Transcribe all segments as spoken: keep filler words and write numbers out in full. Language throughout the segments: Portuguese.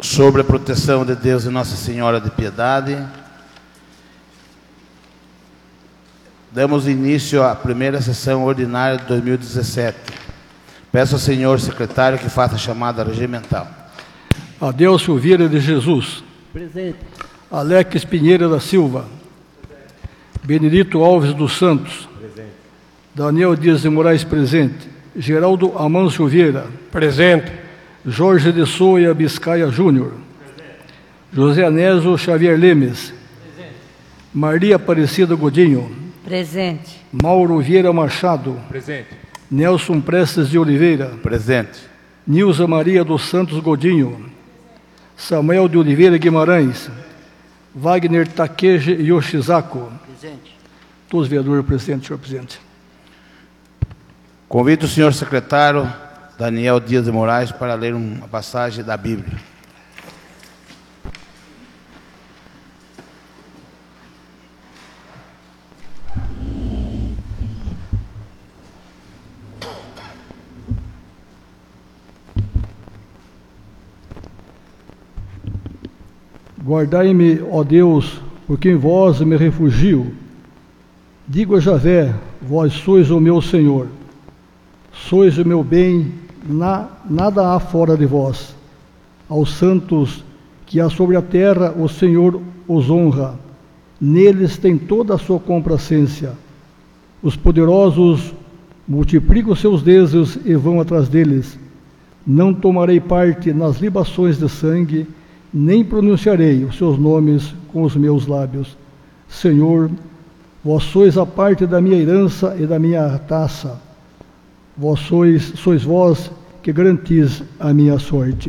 sobre a proteção de Deus e Nossa Senhora de Piedade. Damos início à primeira sessão ordinária de dois mil e dezessete. Peço ao senhor secretário que faça a chamada regimental. Adelcio Vieira de Jesus. Presente. Alex Pinheiro da Silva. Benedito Alves dos Santos. Presente. Daniel Dias de Moraes, presente. Geraldo Amâncio Vieira. Presente. Jorge de Souza Biscaia Júnior. José Anésio Xavier Lemes. Presente. Maria Aparecida Godinho. Presente. Mauro Vieira Machado. Presente. Nelson Prestes de Oliveira. Presente. Nilza Maria dos Santos Godinho. Samuel de Oliveira Guimarães. Wagner Takeji Yoshizako. Presente. Todos os vereadores presentes, senhor presidente. Convido o senhor secretário Daniel Dias de Moraes para ler uma passagem da Bíblia. Guardai-me, ó Deus, porque em vós me refugio. Digo a Javé, vós sois o meu Senhor. Sois o meu bem, na, nada há fora de vós. Aos santos que há sobre a terra, o Senhor os honra. Neles tem toda a sua complacência. Os poderosos multiplicam seus desejos e vão atrás deles. Não tomarei parte nas libações de sangue, nem pronunciarei os seus nomes com os meus lábios. Senhor, vós sois a parte da minha herança e da minha taça. Vós sois, sois vós que garantis a minha sorte.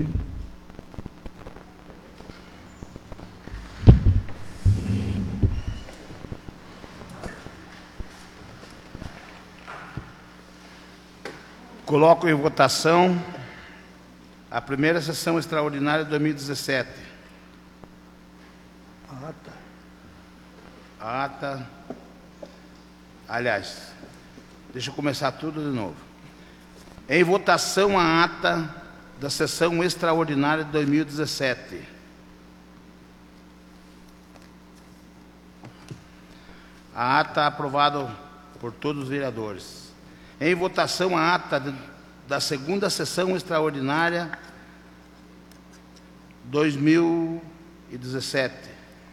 Coloco em votação a primeira sessão extraordinária de dois mil e dezessete. A ata. A ata. Aliás, deixa eu começar tudo de novo. Em votação a ata da sessão extraordinária de dois mil e dezessete. A ata aprovada por todos os vereadores. Em votação a ata de, da segunda sessão extraordinária dois mil e dezessete.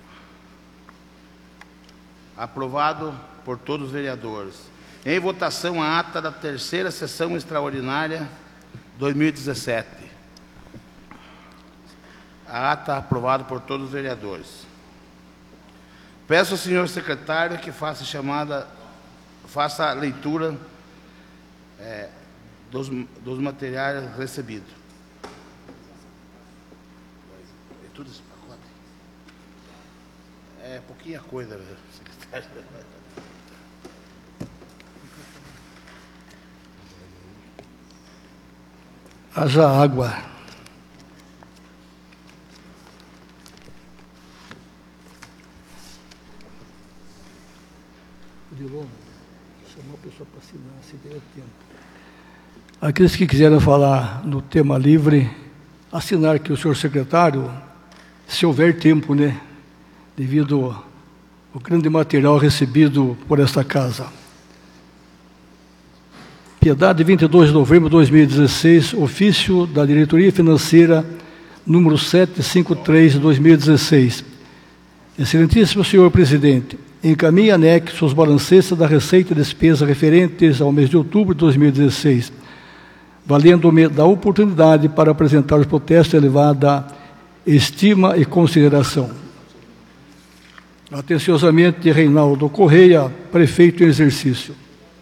Aprovado por todos os vereadores. Em votação a ata da terceira sessão extraordinária dois mil e dezessete. A ata aprovada por todos os vereadores. Peço ao senhor secretário que faça a chamada, faça a leitura é, dos, dos materiais recebidos. É tudo esse pacote? É pouquinha coisa, secretário. Haja água. Chamar a pessoa para assinar, se der tempo. Aqueles que quiserem falar no tema livre, assinar aqui o senhor secretário, se houver tempo, né? Devido ao grande material recebido por esta casa. Piedade, vinte e dois de novembro de dois mil e dezesseis, ofício da Diretoria Financeira, número setecentos e cinquenta e três de dois mil e dezesseis. Excelentíssimo senhor presidente, encaminhe anexo os balancetes da receita e despesa referentes ao mês de outubro de dois mil e dezesseis, valendo-me da oportunidade para apresentar os protestos elevada estima e consideração. Atenciosamente, Reinaldo Correia, prefeito em exercício.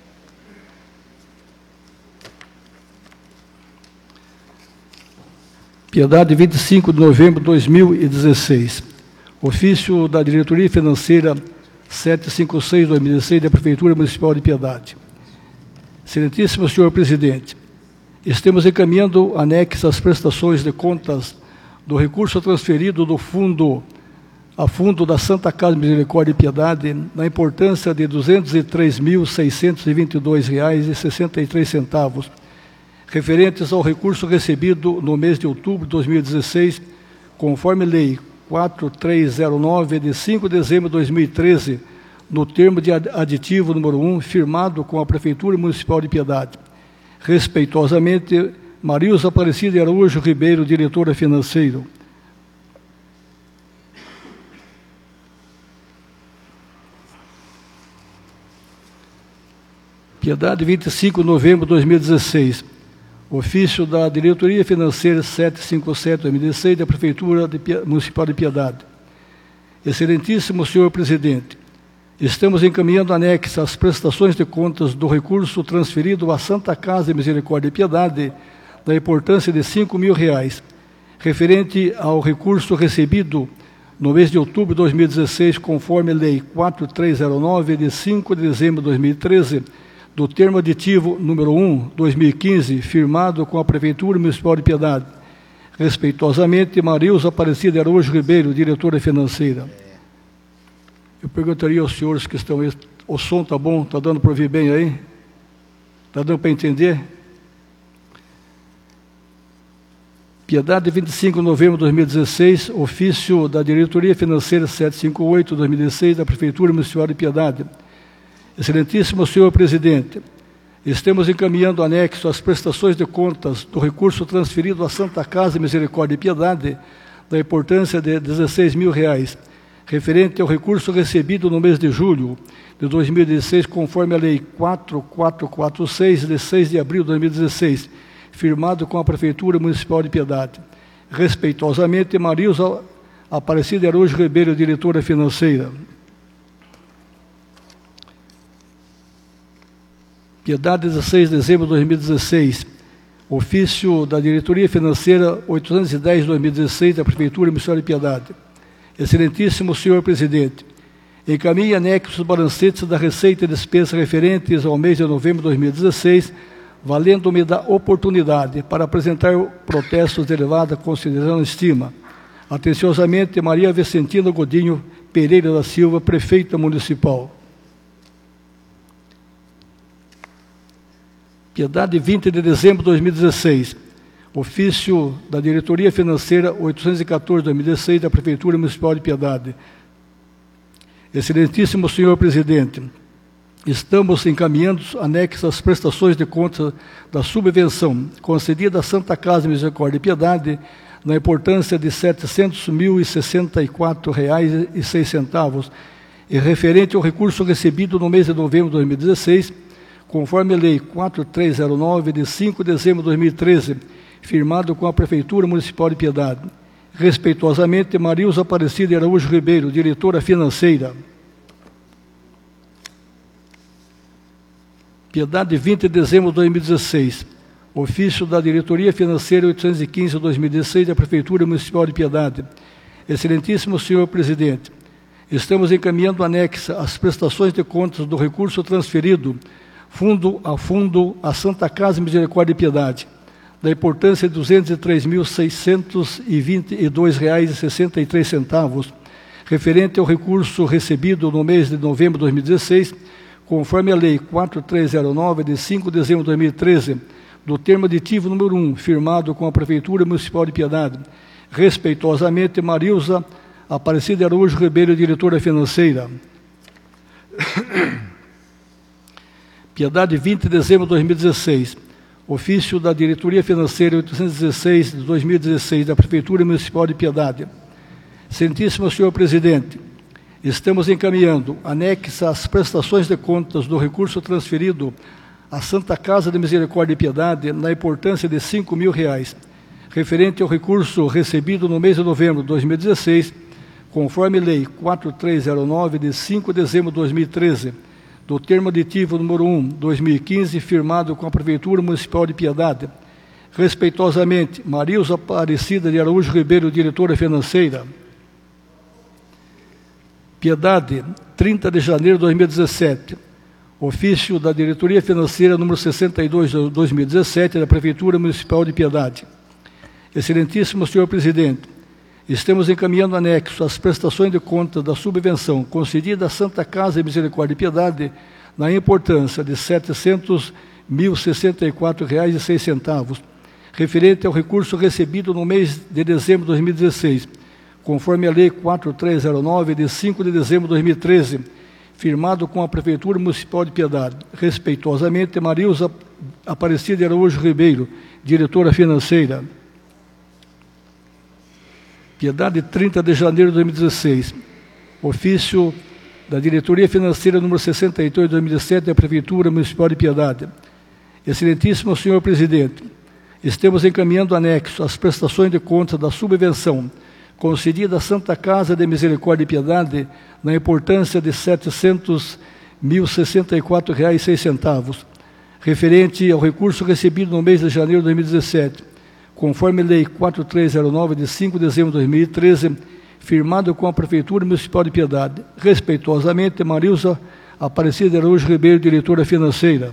Piedade, vinte e cinco de novembro de dois mil e dezesseis. Ofício da Diretoria Financeira setecentos e cinquenta e seis de dois mil e dezesseis da Prefeitura Municipal de Piedade. Excelentíssimo senhor presidente, estamos encaminhando anexas às prestações de contas do recurso transferido do fundo a fundo da Santa Casa de Misericórdia e Piedade na importância de duzentos e três mil, seiscentos e vinte e dois reais e sessenta e três centavos, referentes ao recurso recebido no mês de outubro de dois mil e dezesseis, conforme Lei quatro mil trezentos e nove, de cinco de dezembro de dois mil e treze, no termo de aditivo número um, firmado com a Prefeitura Municipal de Piedade. Respeitosamente, Marilza Aparecida de Araújo Ribeiro, diretora financeira. Piedade, vinte e cinco de novembro de dois mil e dezesseis. Ofício da Diretoria Financeira setecentos e cinquenta e sete de dois mil e dezesseis da Prefeitura de Municipal de Piedade. Excelentíssimo senhor presidente, estamos encaminhando anexo às prestações de contas do recurso transferido à Santa Casa de Misericórdia e Piedade, da importância de cinco mil reais, referente ao recurso recebido no mês de outubro de dois mil e dezesseis, conforme Lei quatro mil trezentos e nove, de cinco de dezembro de dois mil e treze, do termo aditivo número um, dois mil e quinze, firmado com a Prefeitura Municipal de Piedade. Respeitosamente, Marilza Aparecida de Araújo Ribeiro, diretora financeira. Eu perguntaria aos senhores que estão aí, o som está bom? Está dando para ouvir bem aí? Está dando para entender? Piedade, vinte e cinco de novembro de dois mil e dezesseis, ofício da Diretoria Financeira setecentos e cinquenta e oito de dois mil e dezesseis, da Prefeitura Municipal de Piedade. Excelentíssimo senhor presidente, estamos encaminhando anexo às prestações de contas do recurso transferido à Santa Casa Misericórdia e Piedade, da importância de dezesseis mil reais, referente ao recurso recebido no mês de julho de dois mil e dezesseis, conforme a Lei quatro mil quatrocentos e quarenta e seis, de seis de abril de dois mil e dezesseis, firmado com a Prefeitura Municipal de Piedade. Respeitosamente, Marilza Aparecida de Araújo Ribeiro, diretora financeira. Piedade, dezesseis de dezembro de dois mil e dezesseis, ofício da Diretoria Financeira oitocentos e dez de dois mil e dezesseis, da Prefeitura Municipal de Piedade. Excelentíssimo senhor presidente, encaminhe anexos balancetes da receita e despesas referentes ao mês de novembro de dois mil e dezesseis, valendo-me da oportunidade para apresentar protestos de elevada consideração e estima. Atenciosamente, Maria Vicentina Godinho Pereira da Silva, prefeita municipal. Piedade, vinte de dezembro de dois mil e dezesseis, ofício da Diretoria Financeira oitocentos e quatorze de dois mil e dezesseis, da Prefeitura Municipal de Piedade. Excelentíssimo senhor presidente, estamos encaminhando anexos às prestações de contas da subvenção concedida à Santa Casa Misericórdia e Piedade, na importância de setecentos mil e sessenta e quatro reais e seis centavos, e referente ao recurso recebido no mês de novembro de dois mil e dezesseis, conforme a Lei quatro mil trezentos e nove, de cinco de dezembro de dois mil e treze, firmado com a Prefeitura Municipal de Piedade. Respeitosamente, Marilza Aparecida de Araújo Ribeiro, diretora financeira. Piedade, vinte de dezembro de dois mil e dezesseis, ofício da Diretoria Financeira oitocentos e quinze de dois mil e dezesseis, da Prefeitura Municipal de Piedade. Excelentíssimo senhor presidente, estamos encaminhando anexa às prestações de contas do recurso transferido fundo a fundo à Santa Casa Misericórdia e Piedade, da importância de duzentos e três mil seiscentos e vinte e dois reais e sessenta e três centavos, referente ao recurso recebido no mês de novembro de dois mil e dezesseis, conforme a Lei quatro mil trezentos e nove, de cinco de dezembro de dois mil e treze, do termo aditivo número um, firmado com a Prefeitura Municipal de Piedade. Respeitosamente, Marilza Aparecida de Araújo Ribeiro, diretora financeira. Piedade, vinte de dezembro de dois mil e dezesseis, ofício da Diretoria Financeira oitocentos e dezesseis de dois mil e dezesseis, da Prefeitura Municipal de Piedade. Excelentíssimo senhor presidente, estamos encaminhando anexa às prestações de contas do recurso transferido à Santa Casa de Misericórdia e Piedade, na importância de cinco mil reais, referente ao recurso recebido no mês de novembro de dois mil e dezesseis, conforme Lei quatro mil trezentos e nove, de cinco de dezembro de dois mil e treze, do termo aditivo número um, dois mil e quinze, firmado com a Prefeitura Municipal de Piedade. Respeitosamente, Marilza Aparecida de Araújo Ribeiro, diretora financeira. Piedade, trinta de janeiro de dois mil e dezessete, ofício da Diretoria Financeira número sessenta e dois de dois mil e dezessete, da Prefeitura Municipal de Piedade. Excelentíssimo senhor presidente, estamos encaminhando anexo às prestações de contas da subvenção concedida à Santa Casa Misericórdia e Piedade, na importância de setecentos mil e sessenta e quatro reais e seis centavos, referente ao recurso recebido no mês de dezembro de dois mil e dezesseis, conforme a Lei quatro mil trezentos e nove, de cinco de dezembro de dois mil e treze, firmado com a Prefeitura Municipal de Piedade. Respeitosamente, Marilza Aparecida Araújo Ribeiro, diretora financeira. Piedade, trinta de janeiro de dois mil e dezesseis. Ofício da Diretoria Financeira número sessenta e oito de dois mil e sete da Prefeitura Municipal de Piedade. Excelentíssimo senhor presidente, estamos encaminhando anexo às prestações de contas da subvenção concedida à Santa Casa de Misericórdia e Piedade na importância de setecentos mil e sessenta e quatro reais e seis centavos, referente ao recurso recebido no mês de janeiro de dois mil e dezessete, conforme Lei quatro mil trezentos e nove, de cinco de dezembro de dois mil e treze, firmado com a Prefeitura Municipal de Piedade. Respeitosamente, Marilza Aparecida Araújo Ribeiro, diretora financeira.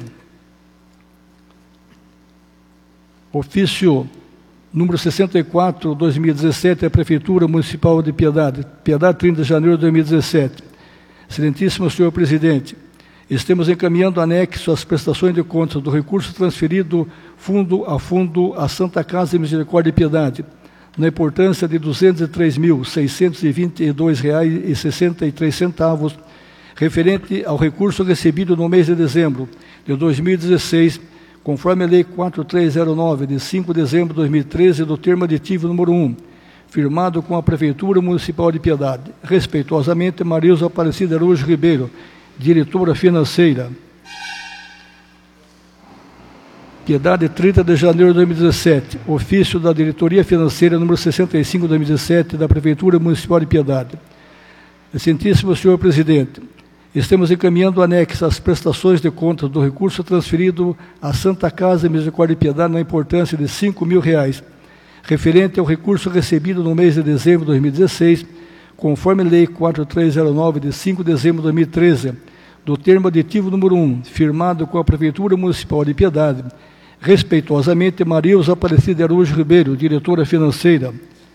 Ofício número sessenta e quatro, dois mil e dezessete, da Prefeitura Municipal de Piedade. Piedade, trinta de janeiro de dois mil e dezessete. Excelentíssimo senhor presidente, estamos encaminhando anexo às prestações de contas do recurso transferido fundo a fundo à Santa Casa de Misericórdia e Piedade, na importância de duzentos e três mil, seiscentos e vinte e dois reais e sessenta e três centavos, referente ao recurso recebido no mês de dezembro de dois mil e dezesseis, conforme a Lei quatro mil trezentos e nove, de cinco de dezembro de dois mil e treze, do termo aditivo número um, firmado com a Prefeitura Municipal de Piedade. Respeitosamente, Marilza Aparecida Araújo Ribeiro, diretora financeira. Piedade, trinta de janeiro de dois mil e dezessete. Ofício da Diretoria Financeira número sessenta e cinco de dois mil e dezessete da Prefeitura Municipal de Piedade. Excelentíssimo senhor presidente, estamos encaminhando anexo às prestações de contas do recurso transferido à Santa Casa de Misericórdia e Piedade na importância de cinco mil reais, referente ao recurso recebido no mês de dezembro de dois mil e dezesseis, conforme Lei quatro mil trezentos e nove, de cinco de dezembro de dois mil e treze, do termo aditivo número um, firmado com a Prefeitura Municipal de Piedade. Respeitosamente, Marilza Aparecida Araújo Ribeiro, diretora financeira.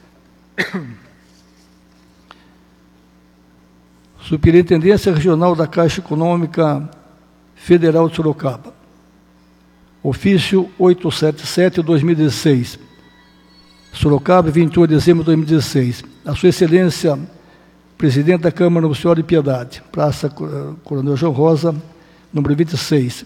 Superintendência Regional da Caixa Econômica Federal de Sorocaba. Ofício oitocentos e setenta e sete de dois mil e dezesseis. Sorocaba, vinte e oito de dezembro de dois mil e dezesseis. A Sua Excelência, Presidente da Câmara Municipal de Piedade, Praça Coronel João Rosa, número vinte e seis.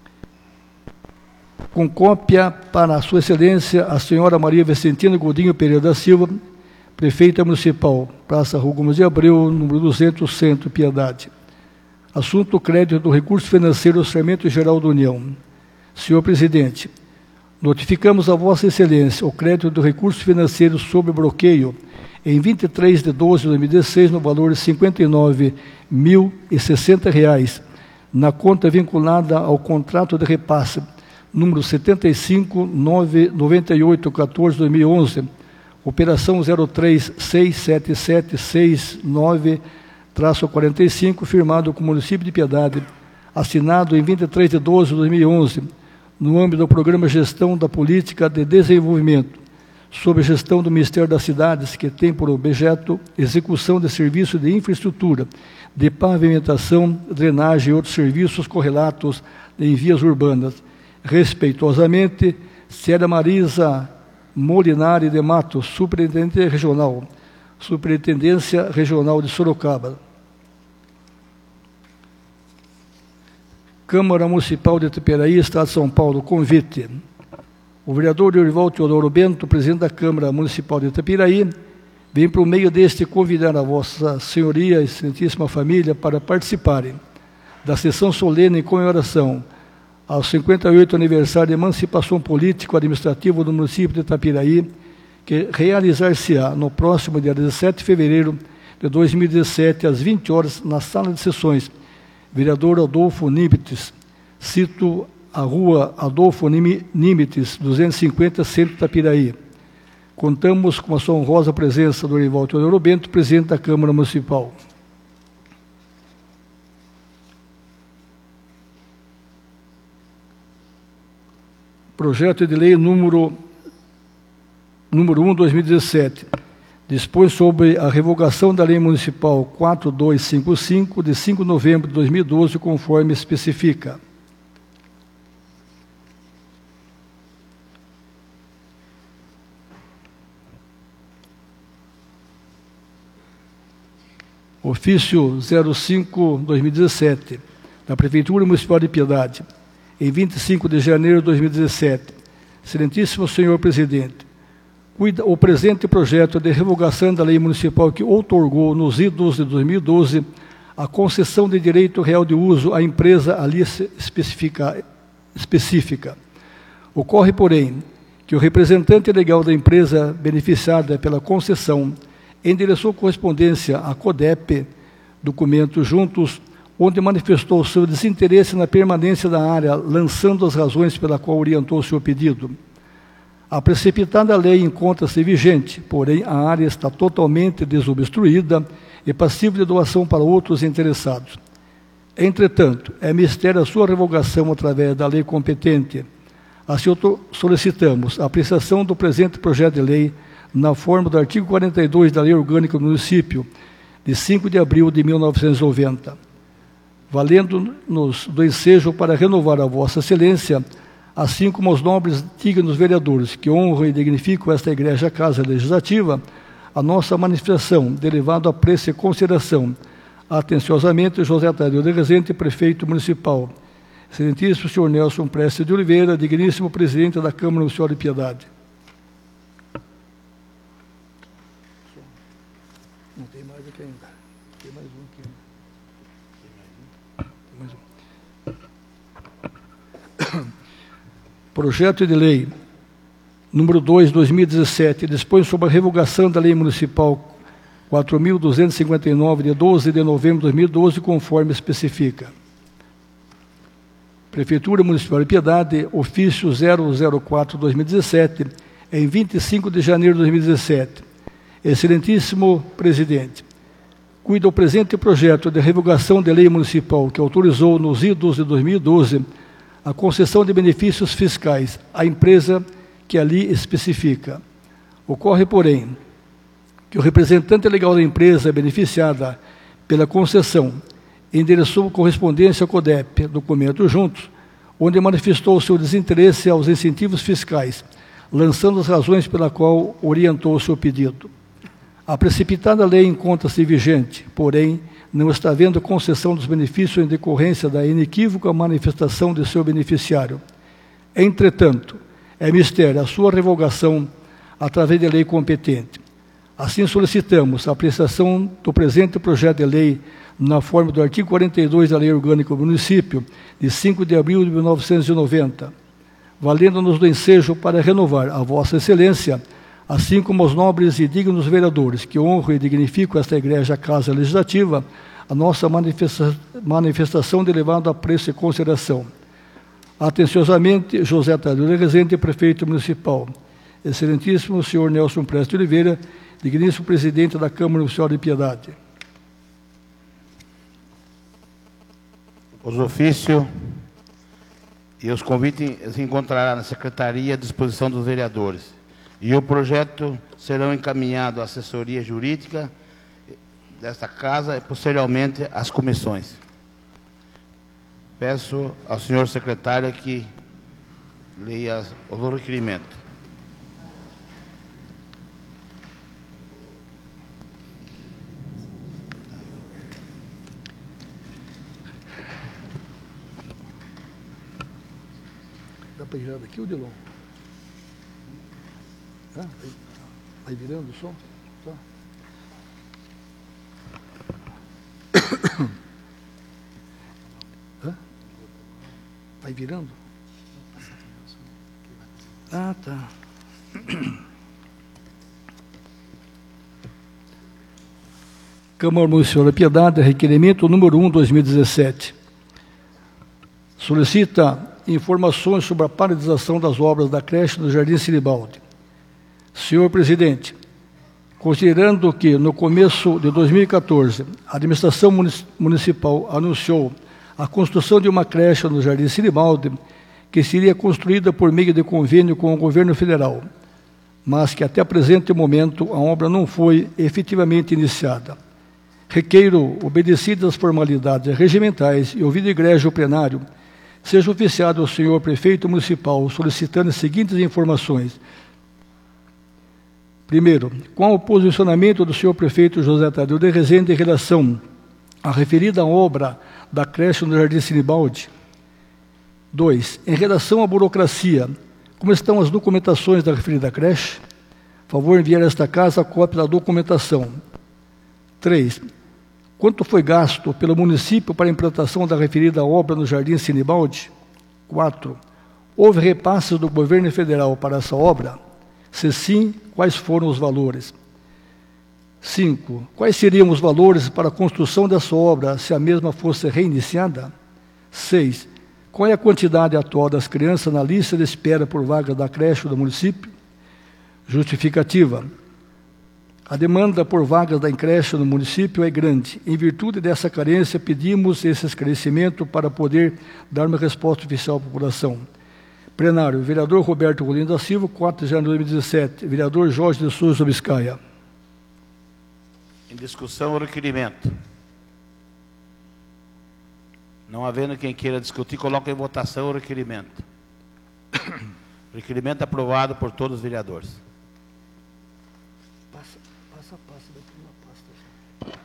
Com cópia para a Sua Excelência, a Senhora Maria Vicentina Godinho Pereira da Silva, Prefeita Municipal, Praça Rua Gomes de Abreu, número duzentos, Centro, Piedade. Assunto: crédito do recurso financeiro do Orçamento Geral da União. Senhor Presidente, notificamos a Vossa Excelência o crédito do recurso financeiro sobre bloqueio em vinte e três de doze de dois mil e dezesseis, no valor de cinquenta e nove mil e sessenta reais, na conta vinculada ao contrato de repasse, número setenta e cinco, noventa e oito, quatorze, dois mil e onze, operação zero três seis sete sete seis nove quarenta e cinco, firmado com o município de Piedade, assinado em vinte e três de doze de dois mil e onze, no âmbito do Programa Gestão da Política de Desenvolvimento, sob gestão do Ministério das Cidades, que tem por objeto execução de serviços de infraestrutura, de pavimentação, drenagem e outros serviços correlatos em vias urbanas. Respeitosamente, Sra. Marisa Molinari de Matos, Superintendente Regional, Superintendência Regional de Sorocaba. Câmara Municipal de Itapiraí, Estado de São Paulo, convite. O vereador Dorival Teodoro Bento, presidente da Câmara Municipal de Itapiraí, vem por meio deste convidar a Vossa Senhoria e Excelentíssima Família para participarem da sessão solene em comemoração ao cinquenta e oitavo aniversário de emancipação político-administrativa do município de Itapiraí, que realizar-se-á no próximo dia dezessete de fevereiro de dois mil e dezessete, às vinte horas, na sala de sessões Vereador Adolfo Nimitz, cito a rua Adolfo Nimitz, duzentos e cinquenta, Centro de Itapiraí. Contamos com a sua honrosa presença do Dorival Teodoro Bento, presidente da Câmara Municipal. Projeto de lei número, número um, dois mil e dezessete, dispõe sobre a revogação da Lei Municipal quatro mil duzentos e cinquenta e cinco, de cinco de novembro de dois mil e doze, conforme especifica. ofício zero cinco barra dois mil e dezessete, da Prefeitura Municipal de Piedade, em vinte e cinco de janeiro de dois mil e dezessete. Excelentíssimo senhor presidente, cuida o presente projeto de revogação da lei municipal que outorgou, nos idos de dois mil e doze, a concessão de direito real de uso à empresa ali especifica, específica. Ocorre, porém, que o representante legal da empresa beneficiada pela concessão endereçou correspondência à CODEP, documentos juntos, onde manifestou seu desinteresse na permanência da área, lançando as razões pela qual orientou seu pedido. A precipitada lei encontra-se vigente, porém a área está totalmente desobstruída e passível de doação para outros interessados. Entretanto, é mistério a sua revogação através da lei competente. Assim, solicitamos a apreciação do presente projeto de lei na forma do artigo quarenta e dois da Lei Orgânica do Município, de cinco de abril de mil novecentos e noventa, valendo-nos do ensejo para renovar a Vossa Excelência, assim como os nobres dignos vereadores que honram e dignificam esta Igreja Casa Legislativa, a nossa manifestação, derivado a apreço e consideração. Atenciosamente, José Tadeu de Rezende, Prefeito Municipal. Excelentíssimo senhor Nelson Prestes de Oliveira, digníssimo Presidente da Câmara Municipal de Piedade. Não tem mais aqui ainda. Tem mais um aqui ainda. Tem mais um. Projeto de lei número dois, dois mil e dezessete, dispõe sobre a revogação da Lei Municipal quatro mil duzentos e cinquenta e nove, de doze de novembro de dois mil e doze, conforme especifica. Prefeitura Municipal de Piedade, ofício zero zero quatro barra dois mil e dezessete, em vinte e cinco de janeiro de dois mil e dezessete. Excelentíssimo Presidente, cuida o presente projeto de revogação da lei municipal que autorizou, nos idos de dois mil e doze, a concessão de benefícios fiscais à empresa que ali especifica. Ocorre, porém, que o representante legal da empresa beneficiada pela concessão endereçou correspondência ao CODEP, documentos juntos, onde manifestou seu desinteresse aos incentivos fiscais, lançando as razões pela qual orientou o seu pedido. A precipitada lei encontra-se vigente, porém, não está havendo concessão dos benefícios em decorrência da inequívoca manifestação de seu beneficiário. Entretanto, é mistério a sua revogação através de lei competente. Assim, solicitamos a apreciação do presente projeto de lei na forma do artigo quarenta e dois da Lei Orgânica do Município, de cinco de abril de mil novecentos e noventa, valendo-nos do ensejo para renovar a Vossa Excelência, assim como os nobres e dignos vereadores que honram e dignificam esta Igreja Casa Legislativa, a nossa manifesta manifestação de elevado apreço e consideração. Atenciosamente, José Tadeu de Rezende, Prefeito Municipal. Excelentíssimo senhor Nelson Prestes de Oliveira, digníssimo Presidente da Câmara Municipal de Piedade. Os ofícios e os convites se encontrarão na Secretaria à disposição dos vereadores. E o projeto serão encaminhados à assessoria jurídica desta Casa e, posteriormente, às comissões. Peço ao senhor secretário que leia o requerimento. Dá para girar daqui ou de longe? Ah, vai, vai virando o som? Tá. Hã? Vai virando? Ah, tá. Câmara Municipal da Piedade, requerimento número um, dois mil e dezessete. Solicita informações sobre a paralisação das obras da creche do Jardim Sinibaldi. Senhor Presidente, considerando que, no começo de dois mil e quatorze, a administração municipal anunciou a construção de uma creche no Jardim Sinibaldi, que seria construída por meio de convênio com o governo federal, mas que até o presente momento a obra não foi efetivamente iniciada. Requeiro, obedecidas as formalidades regimentais e ouvido egrégio plenário, seja oficiado ao senhor Prefeito Municipal solicitando as seguintes informações. Primeiro, qual o posicionamento do senhor prefeito José Tadeu de Rezende em relação à referida obra da creche no Jardim Sinibaldi? Dois, em relação à burocracia, como estão as documentações da referida creche? Favor enviar a esta casa a cópia da documentação. Três, quanto foi gasto pelo município para a implantação da referida obra no Jardim Sinibaldi? Quatro, houve repasses do governo federal para essa obra? Se sim, quais foram os valores? Cinco, quais seriam os valores para a construção dessa obra se a mesma fosse reiniciada? Seis, qual é a quantidade atual das crianças na lista de espera por vaga da creche do município? Justificativa. A demanda por vagas da creche no município é grande. Em virtude dessa carência, pedimos esse esclarecimento para poder dar uma resposta oficial à população. Plenário, vereador Roberto Rolim da Silva, quatro de janeiro de dois mil e dezessete. Vereador Jorge de Souza Biscaia. Em discussão, o requerimento. Não havendo quem queira discutir, coloca em votação o requerimento. O requerimento aprovado por todos os vereadores. Passa, passa, passa daqui uma pasta.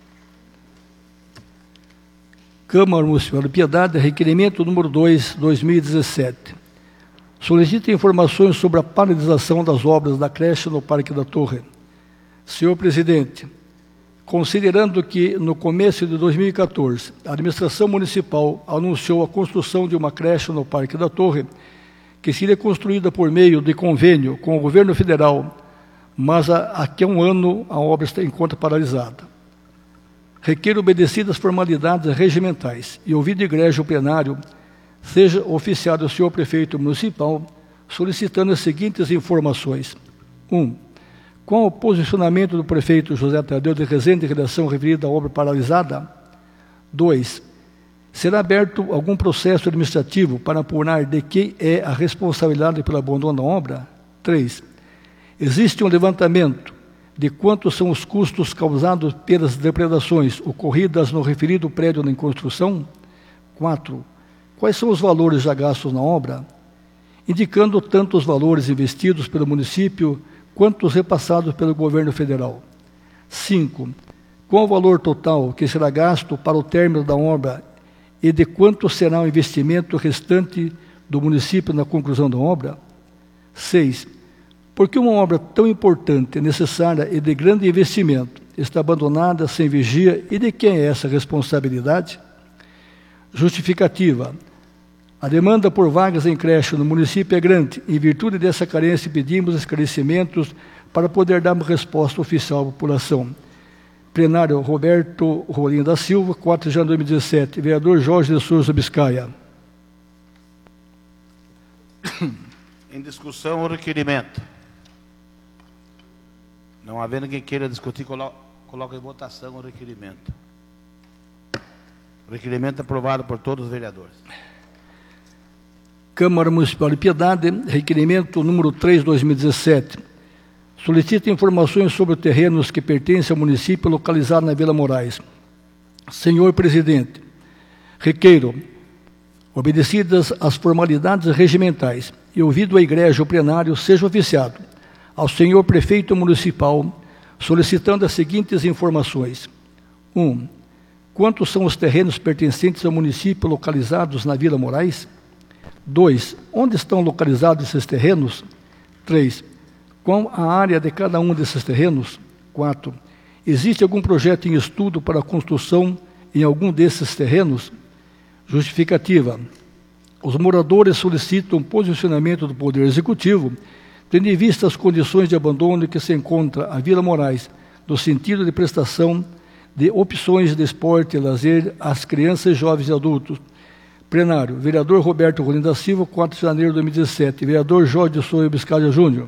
Câmara Municipal de Piedade, requerimento número dois, dois mil e dezessete. Solicita informações sobre a paralisação das obras da creche no Parque da Torre. Senhor presidente, considerando que, no começo de dois mil e quatorze, a administração municipal anunciou a construção de uma creche no Parque da Torre, que seria construída por meio de convênio com o governo federal, mas aqui a um ano a obra está em conta paralisada. Requer obedecidas formalidades regimentais e, ouvido igreja o plenário, seja oficiado o senhor prefeito municipal, solicitando as seguintes informações. Um, qual o posicionamento do prefeito José Tadeu de Rezende em relação referida à obra paralisada? Dois, será aberto algum processo administrativo para apurar de quem é a responsabilidade pelo abandono da obra? Três, existe um levantamento de quantos são os custos causados pelas depredações ocorridas no referido prédio em construção? Quatro, quais são os valores já gastos na obra? Indicando tanto os valores investidos pelo município quanto os repassados pelo governo federal. Cinco, qual o valor total que será gasto para o término da obra e de quanto será o investimento restante do município na conclusão da obra? Seis, por que uma obra tão importante, necessária e de grande investimento está abandonada, sem vigia, e de quem é essa responsabilidade? Justificativa. A demanda por vagas em creche no município é grande. Em virtude dessa carência, pedimos esclarecimentos para poder dar uma resposta oficial à população. Plenário Roberto Rolim da Silva, quatro de janeiro de dois mil e dezessete. Vereador Jorge de Souza Biscaia. Em discussão, o requerimento. Não havendo quem queira discutir, colo coloca em votação o requerimento. O requerimento é aprovado por todos os vereadores. Câmara Municipal de Piedade, requerimento número três de dois mil e dezessete. Solicita informações sobre terrenos que pertencem ao município localizado na Vila Moraes. Senhor presidente, requeiro, obedecidas as formalidades regimentais e ouvido a igreja o plenário, seja oficiado ao senhor prefeito municipal, solicitando as seguintes informações. Um, quantos são os terrenos pertencentes ao município localizados na Vila Moraes? Dois, onde estão localizados esses terrenos? Três, qual a área de cada um desses terrenos? Quatro, existe algum projeto em estudo para a construção em algum desses terrenos? Justificativa. Os moradores solicitam posicionamento do Poder Executivo, tendo em vista as condições de abandono em que se encontra a Vila Moraes, no sentido de prestação de opções de esporte e lazer às crianças, jovens e adultos. Plenário, vereador Roberto Rolim da Silva, quatro de janeiro de dois mil e dezessete. Vereador Jorge de Souza Biscaia Júnior.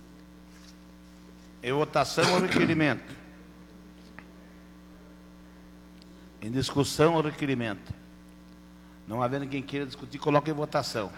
Em votação, o requerimento. Em discussão, o requerimento. Não havendo quem queira discutir, coloca em votação.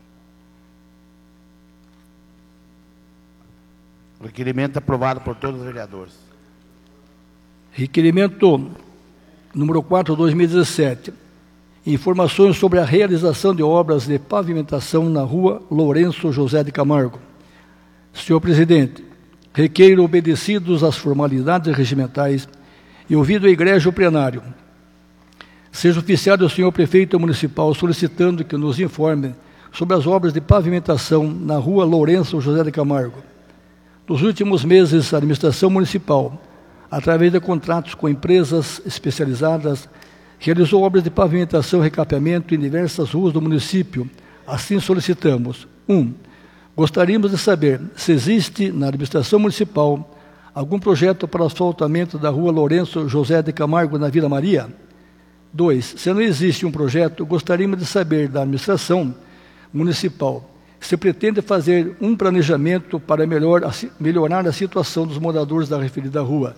O requerimento é aprovado por todos os vereadores. Requerimento número quatro de dois mil e dezessete. Informações sobre a realização de obras de pavimentação na rua Lourenço José de Camargo. Senhor presidente, requeiro obedecidos às formalidades regimentais e ouvido o egrégio plenário, seja oficiado o senhor prefeito municipal solicitando que nos informe sobre as obras de pavimentação na rua Lourenço José de Camargo. Nos últimos meses, a administração municipal, através de contratos com empresas especializadas, realizou obras de pavimentação e recapeamento em diversas ruas do município. Assim solicitamos. Um, gostaríamos de saber se existe na administração municipal algum projeto para asfaltamento da rua Lourenço José de Camargo, na Vila Maria. Dois, se não existe um projeto, gostaríamos de saber da administração municipal se pretende fazer um planejamento para melhor, melhorar a situação dos moradores da referida rua.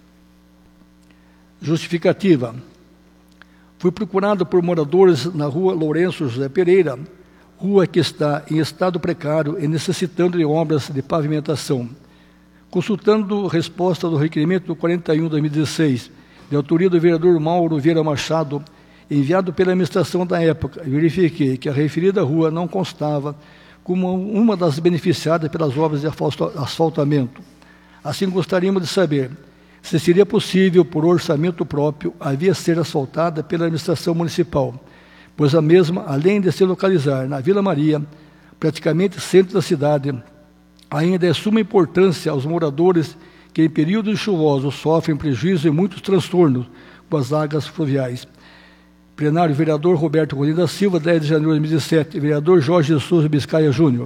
Justificativa. Fui procurado por moradores na rua Lourenço José Pereira, rua que está em estado precário e necessitando de obras de pavimentação. Consultando resposta do requerimento quarenta e um de dois mil e dezesseis, de autoria do vereador Mauro Vieira Machado, enviado pela administração da época, verifiquei que a referida rua não constava como uma das beneficiadas pelas obras de asfaltamento. Assim, gostaríamos de saber se seria possível, por orçamento próprio, a via ser asfaltada pela administração municipal, pois a mesma, além de se localizar na Vila Maria, praticamente centro da cidade, ainda é suma importância aos moradores que em períodos chuvosos sofrem prejuízo e muitos transtornos com as águas fluviais. Plenário, vereador Roberto Rolim da Silva, dez de janeiro de dois mil e dezessete, vereador Jorge de Souza Biscaia Júnior.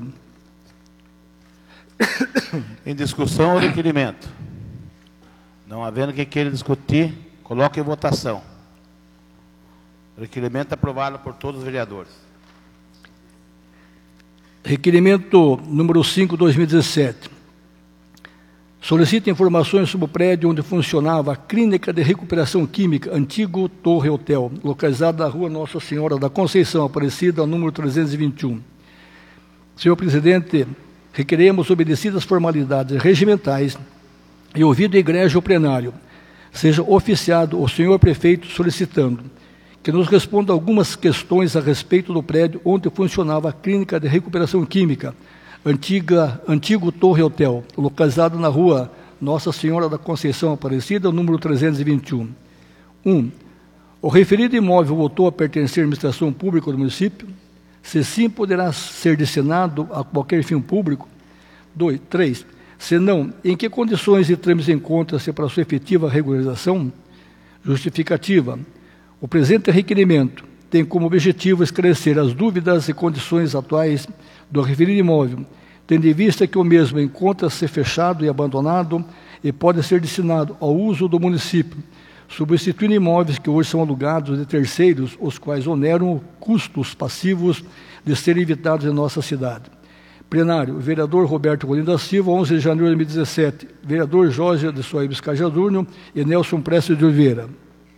Em discussão, o requerimento. Não havendo quem queira discutir, coloque em votação. O requerimento é aprovado por todos os vereadores. Requerimento número cinco de dois mil e dezessete. Solicita informações sobre o prédio onde funcionava a Clínica de Recuperação Química, antigo Torre Hotel, localizado na rua Nossa Senhora da Conceição Aparecida, número trezentos e vinte e um. Senhor presidente, requeremos obedecidas formalidades regimentais e ouvido o egrégio plenário, seja oficiado o senhor prefeito solicitando que nos responda algumas questões a respeito do prédio onde funcionava a Clínica de Recuperação Química, Antiga, antigo Torre Hotel, localizado na rua Nossa Senhora da Conceição Aparecida, número trezentos e vinte e um. Um, o referido imóvel voltou a pertencer à administração pública do município? Se sim, poderá ser destinado a qualquer fim público? Dois, três, se não, em que condições e trâmites encontra-se para sua efetiva regularização? Justificativa. O presente requerimento tem como objetivo esclarecer as dúvidas e condições atuais do referido imóvel, tendo em vista que o mesmo encontra-se fechado e abandonado e pode ser destinado ao uso do município, substituindo imóveis que hoje são alugados de terceiros, os quais oneram custos passivos de serem evitados em nossa cidade. Plenário, vereador Roberto Rolim da Silva, onze de janeiro de dois mil e dezessete, vereador Jorge de Soares Biscaia Júnior e Nelson Prestes de Oliveira.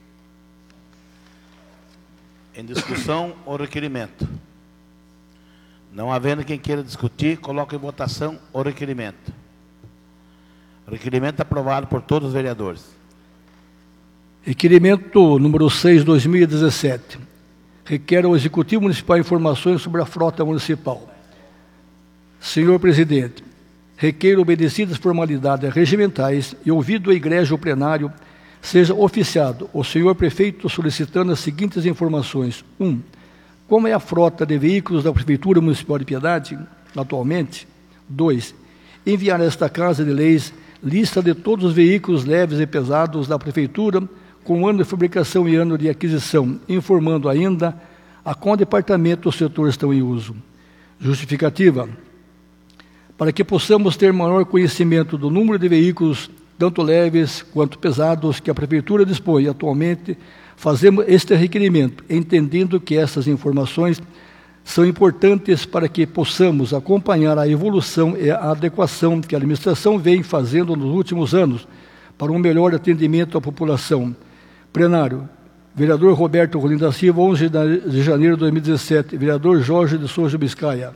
Em discussão, o requerimento. Não havendo quem queira discutir, coloque em votação o requerimento. O requerimento é aprovado por todos os vereadores. Requerimento número seis de dois mil e dezessete. Requer ao Executivo Municipal informações sobre a frota municipal. Senhor presidente, requeiro obedecidas formalidades regimentais e ouvido o egrégio plenário, seja oficiado o senhor prefeito solicitando as seguintes informações. Um, como é a frota de veículos da Prefeitura Municipal de Piedade, atualmente? Dois, enviar a esta Casa de Leis lista de todos os veículos leves e pesados da Prefeitura, com ano de fabricação e ano de aquisição, informando ainda a qual departamento os setores estão em uso. Justificativa. Para que possamos ter maior conhecimento do número de veículos, tanto leves quanto pesados, que a Prefeitura dispõe atualmente, fazemos este requerimento, entendendo que essas informações são importantes para que possamos acompanhar a evolução e a adequação que a administração vem fazendo nos últimos anos para um melhor atendimento à população. Plenário, vereador Roberto Rolim da Silva, onze de janeiro de dois mil e dezessete, vereador Jorge de Souza Biscaia.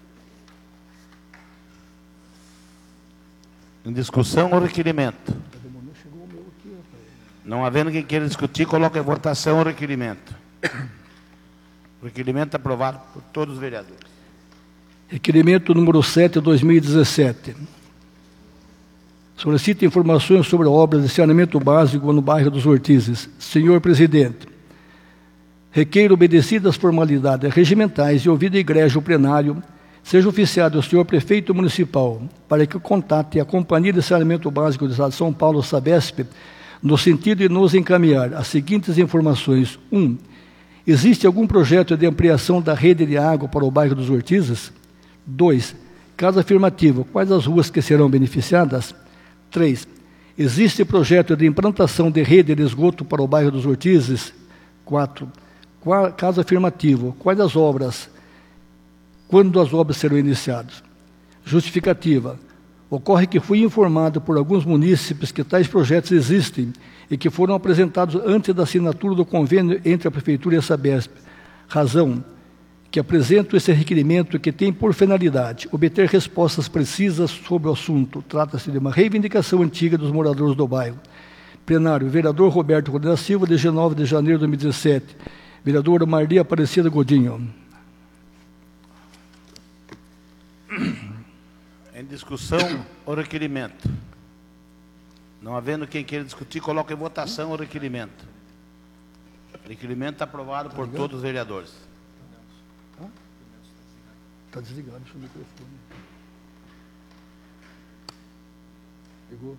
Em discussão, o requerimento. Não havendo quem queira discutir, coloque em votação o requerimento. O requerimento é aprovado por todos os vereadores. Requerimento número sete de dois mil e dezessete. Solicita informações sobre a obra de saneamento básico no bairro dos Ortizes. Senhor presidente, requeiro, obedecidas as formalidades regimentais e ouvido a igreja o plenário, seja oficiado o senhor prefeito municipal para que contate a Companhia de Saneamento Básico do Estado de São Paulo, Sabesp, no sentido de nos encaminhar as seguintes informações. um. Existe algum projeto de ampliação da rede de água para o bairro dos Ortizes? dois. Caso afirmativo, quais as ruas que serão beneficiadas? três. Existe projeto de implantação de rede de esgoto para o bairro dos Ortizes? quatro. Caso afirmativo, quais as obras? Quando as obras serão iniciadas? Justificativa. Ocorre que fui informado por alguns munícipes que tais projetos existem e que foram apresentados antes da assinatura do convênio entre a Prefeitura e a Sabesp. Razão que apresento esse requerimento que tem por finalidade obter respostas precisas sobre o assunto. Trata-se de uma reivindicação antiga dos moradores do bairro. Plenário, vereador Roberto Rodrigues da Silva, dezenove de janeiro de dois mil e dezessete. Vereadora Maria Aparecida Godinho. Em discussão, o requerimento. Não havendo quem queira discutir, coloca em votação o requerimento. O requerimento aprovado por todos os vereadores. Está desligado o seu microfone. Pegou?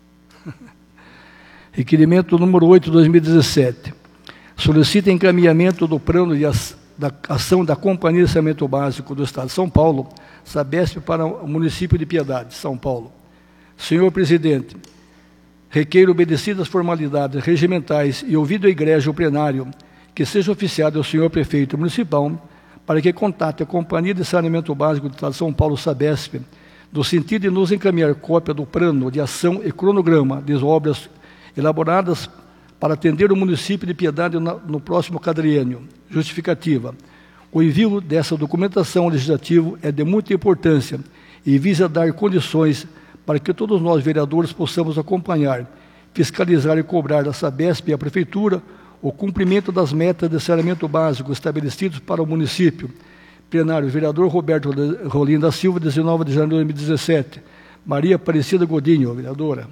Requerimento número oito de dois mil e dezessete. Solicita encaminhamento do plano de da ação da Companhia de Saneamento Básico do Estado de São Paulo, Sabesp, para o município de Piedade, São Paulo. Senhor presidente, requeiro, obedecidas as formalidades regimentais e ouvido a igreja o plenário, que seja oficiado ao senhor prefeito municipal para que contate a Companhia de Saneamento Básico do Estado de São Paulo, Sabesp, no sentido de nos encaminhar cópia do plano de ação e cronograma das obras elaboradas para atender o município de Piedade no próximo quadriênio. Justificativa. O envio dessa documentação legislativa é de muita importância e visa dar condições para que todos nós, vereadores, possamos acompanhar, fiscalizar e cobrar da Sabesp e a Prefeitura o cumprimento das metas de saneamento básico estabelecidos para o município. Plenário, vereador Roberto Rolim da Silva, dezenove de janeiro de dois mil e dezessete. Maria Aparecida Godinho, vereadora.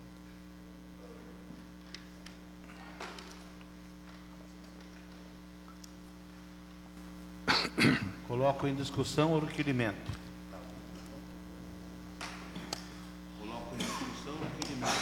Coloco em discussão o requerimento. Coloco em discussão o requerimento.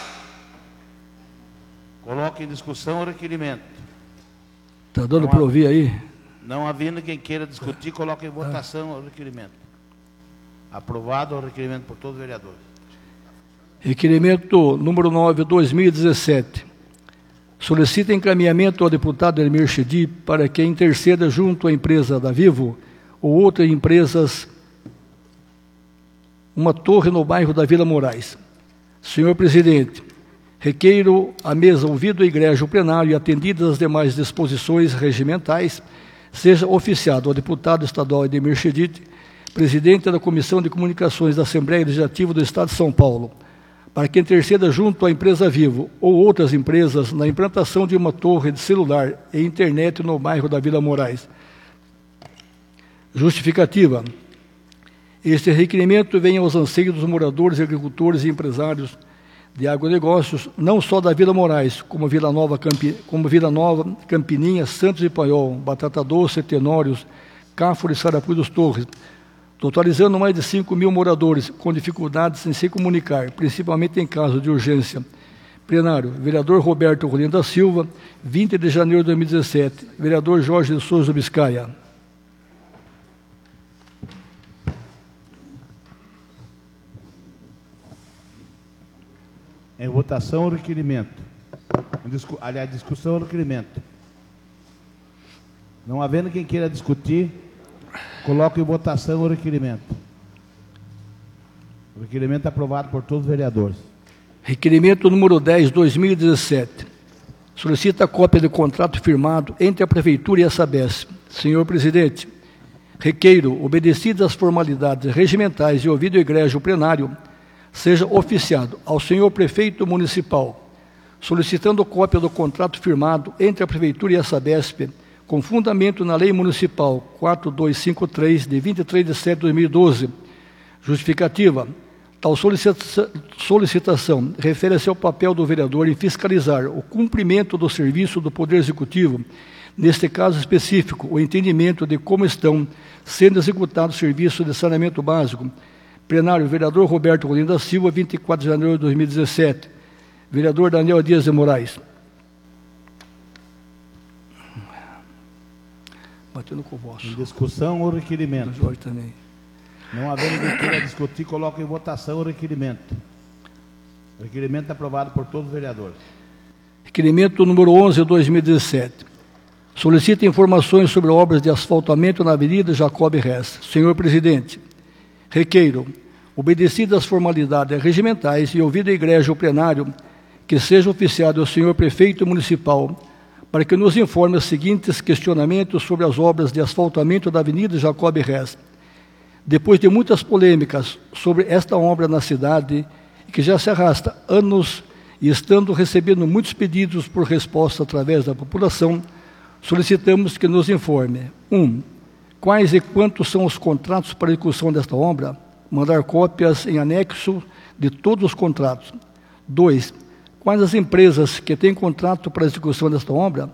Coloco em discussão o requerimento. Está dando para ouvir aí? Não havendo quem queira discutir, coloca em votação o requerimento. Aprovado o requerimento por todos os vereadores. Requerimento número nove de dois mil e dezessete. Solicita encaminhamento ao deputado Elmir Chedi para que interceda junto à empresa da Vivo ou outras empresas uma torre no bairro da Vila Moraes. Senhor presidente, requeiro a mesa, ouvido a igreja o plenário e atendidas as demais disposições regimentais, seja oficiado ao deputado estadual Elmir Chedi, presidente da Comissão de Comunicações da Assembleia Legislativa do Estado de São Paulo, para que interceda junto à empresa Vivo ou outras empresas na implantação de uma torre de celular e internet no bairro da Vila Moraes. Justificativa. Este requerimento vem aos anseios dos moradores, agricultores e empresários de agronegócios, não só da Vila Moraes, como Vila Nova, Campi, como Vila Nova, Campininha, Santos e Paiol, Batata Doce, Tenórios, Cáfora e Sarapuí dos Torres, totalizando mais de cinco mil moradores com dificuldades em se comunicar, principalmente em caso de urgência. Plenário, vereador Roberto Rolim da Silva, vinte de janeiro de dois mil e dezessete. Vereador Jorge de Souza Biscaia. Em votação o requerimento. Discu aliás, discussão o requerimento. Não havendo quem queira discutir, coloco em votação o requerimento. O requerimento é aprovado por todos os vereadores. Requerimento número dez de dois mil e dezessete. Solicita a cópia do contrato firmado entre a Prefeitura e a Sabesp. Senhor presidente, requeiro, obedecidas as formalidades regimentais e ouvido a igreja o plenário, seja oficiado ao senhor prefeito municipal, solicitando cópia do contrato firmado entre a Prefeitura e a Sabesp, com fundamento na Lei Municipal quatro dois cinco três, de vinte e três de setembro de dois mil e doze. Justificativa. Tal solicita- solicitação refere-se ao papel do vereador em fiscalizar o cumprimento do serviço do Poder Executivo, neste caso específico, o entendimento de como estão sendo executados os serviços de saneamento básico. Plenário, vereador Roberto Rolim da Silva, vinte e quatro de janeiro de dois mil e dezessete. Vereador Daniel Dias de Moraes. Batendo com o vosso. Em discussão o requerimento. Jorge também. Não havendo quem queira discutir, coloco em votação o requerimento. O requerimento é aprovado por todos os vereadores. Requerimento número onze de dois mil e dezessete. Solicita informações sobre obras de asfaltamento na Avenida Jacob Hess. Senhor presidente, requeiro, obedecidas as formalidades regimentais e ouvido a igreja ou plenário, que seja oficiado ao senhor prefeito municipal para que nos informe os seguintes questionamentos sobre as obras de asfaltamento da Avenida Jacob Hess. Depois de muitas polêmicas sobre esta obra na cidade, que já se arrasta anos e estando recebendo muitos pedidos por resposta através da população, solicitamos que nos informe. Um, quais e quantos são os contratos para a execução desta obra? Mandar cópias em anexo de todos os contratos. Dois, quais as empresas que têm contrato para a execução desta obra?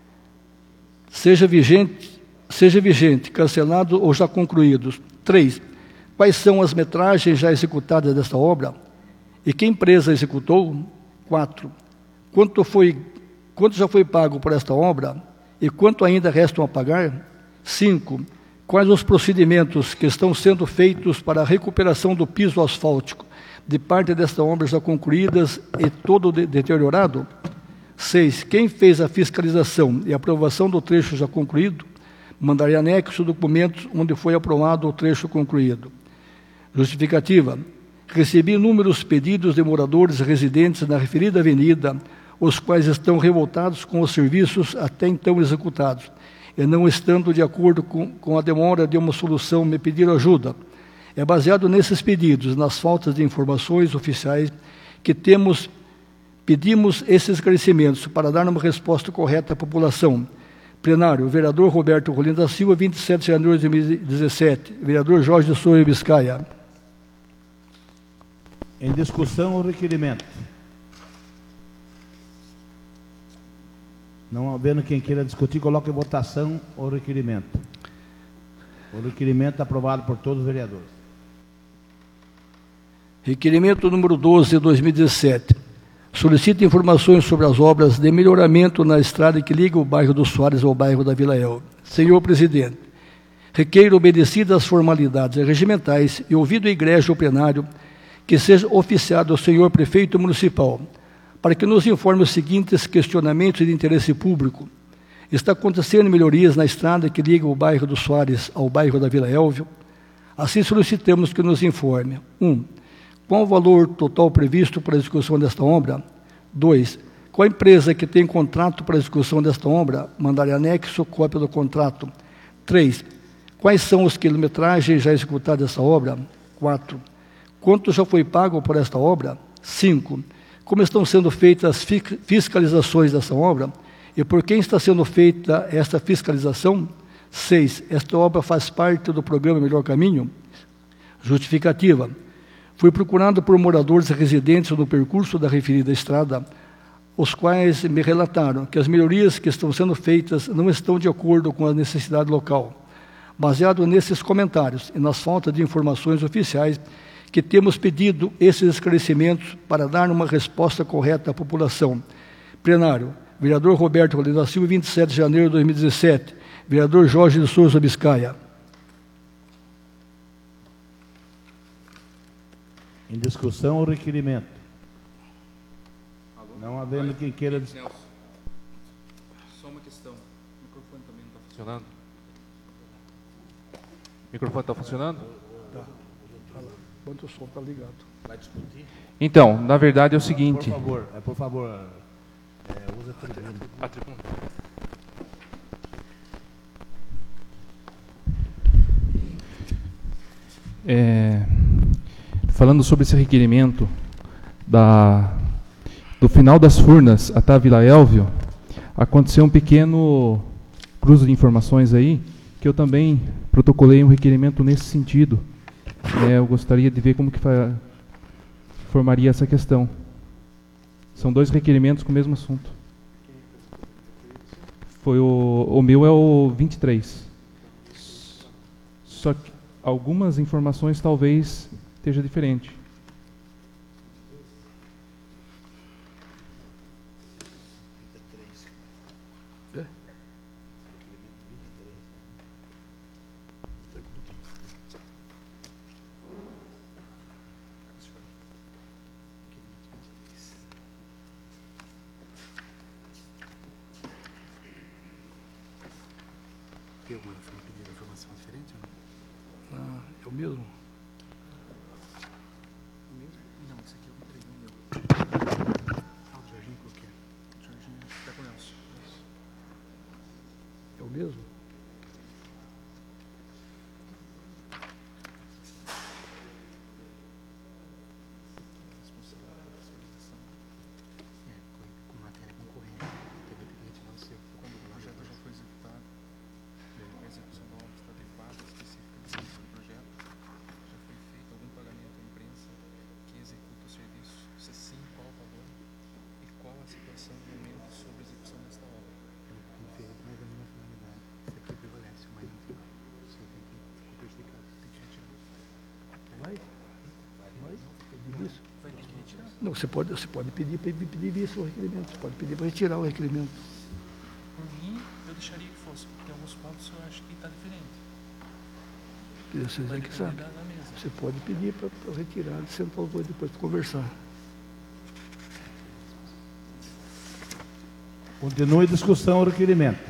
Seja vigente, seja vigente, cancelado ou já concluídos. Três, quais são as metragens já executadas desta obra? E que empresa executou? Quatro, quanto foi, quanto já foi pago por esta obra? E quanto ainda restam a pagar? Cinco, quais os procedimentos que estão sendo feitos para a recuperação do piso asfáltico de parte desta obra já concluídas e todo de deteriorado? Seis, quem fez a fiscalização e aprovação do trecho já concluído? Mandarei anexo documentos onde foi aprovado o trecho concluído. Justificativa. Recebi inúmeros pedidos de moradores residentes na referida avenida, os quais estão revoltados com os serviços até então executados, e não estando de acordo com, com a demora de uma solução, me pediram ajuda. É baseado nesses pedidos, nas faltas de informações oficiais, que temos, pedimos esses esclarecimentos para dar uma resposta correta à população. Plenário, vereador Roberto Rolim da Silva, vinte e sete de janeiro de dois mil e dezessete. Vereador Jorge de Souza Biscaia. Em discussão o requerimento. Não havendo quem queira discutir, coloque em votação o requerimento. O requerimento é aprovado por todos os vereadores. Requerimento número doze de dois mil e dezessete. Solicita informações sobre as obras de melhoramento na estrada que liga o bairro dos Soares ao bairro da Vila Elvio. Senhor presidente, requeiro, obedecidas as formalidades regimentais e ouvido a igreja ou plenário, que seja oficiado ao senhor prefeito municipal, para que nos informe os seguintes questionamentos de interesse público. Está acontecendo melhorias na estrada que liga o bairro dos Soares ao bairro da Vila Elvio? Assim solicitamos que nos informe. Um, qual o valor total previsto para a execução desta obra? Dois, qual a empresa que tem contrato para a execução desta obra? Mandar anexo, cópia do contrato. Três, quais são os quilometragens já executados dessa obra? Quatro, quanto já foi pago por esta obra? Cinco, como estão sendo feitas as fiscalizações dessa obra e por quem está sendo feita esta fiscalização? Seis, esta obra faz parte do programa Melhor Caminho? Justificativa. Fui procurado por moradores residentes no percurso da referida estrada, os quais me relataram que as melhorias que estão sendo feitas não estão de acordo com a necessidade local. Baseado nesses comentários e nas faltas de informações oficiais, que temos pedido esses esclarecimentos para dar uma resposta correta à população. Plenário, vereador Roberto Rolim da Silva, vinte e sete de janeiro de dois mil e dezessete. Vereador Jorge de Souza Biscaia. Em discussão o requerimento. Não havendo quem queira... Só uma questão. O microfone também não está funcionando? O microfone está funcionando? Tá. Quanto o som está ligado. Vai discutir? Então, na verdade é o seguinte... Por favor, é, por favor, é, usa a tribuna. A tribuna. É, falando sobre esse requerimento da, do final das Furnas até a Vila Elvio, aconteceu um pequeno cruzo de informações aí, que eu também protocolei um requerimento nesse sentido. É, eu gostaria de ver como que fa, informaria essa questão. São dois requerimentos com o mesmo assunto. Foi o, o meu é o vinte e três. Só que algumas informações talvez esteja diferente. Tem alguma pedido informação diferente ou não? Ah, é o mesmo? Não, esse aqui eu entreguei o meu. Ah, o Jorginho qualquer. O Jorginho está com o Nelson. É o mesmo? É, com matéria concorrente. Teve que retirar o seu. Quando o projeto já foi executado, a execução da obra está adequada, específica do projeto. Já foi feito algum pagamento à imprensa que executa o serviço? Se sim, qual o valor e qual a situação do momento sobre a execução desta obra? Não fez mais a minha finalidade. Isso aqui prevalece, mas não tem. Você tem que prejudicado, tem que retirar. Vai? Vai? Pedir isso? Vai ter que retirar. Não, você pode, você pode pedir para pedir isso o requerimento. Você pode pedir para retirar o requerimento. Por mim, eu deixaria que fosse, porque alguns pontos eu acho que está diferente. E vocês Vai é que depender sabem. da, da mesa. Você pode pedir para retirar, sentar os dois depois para conversar. Continue a discussão do requerimento.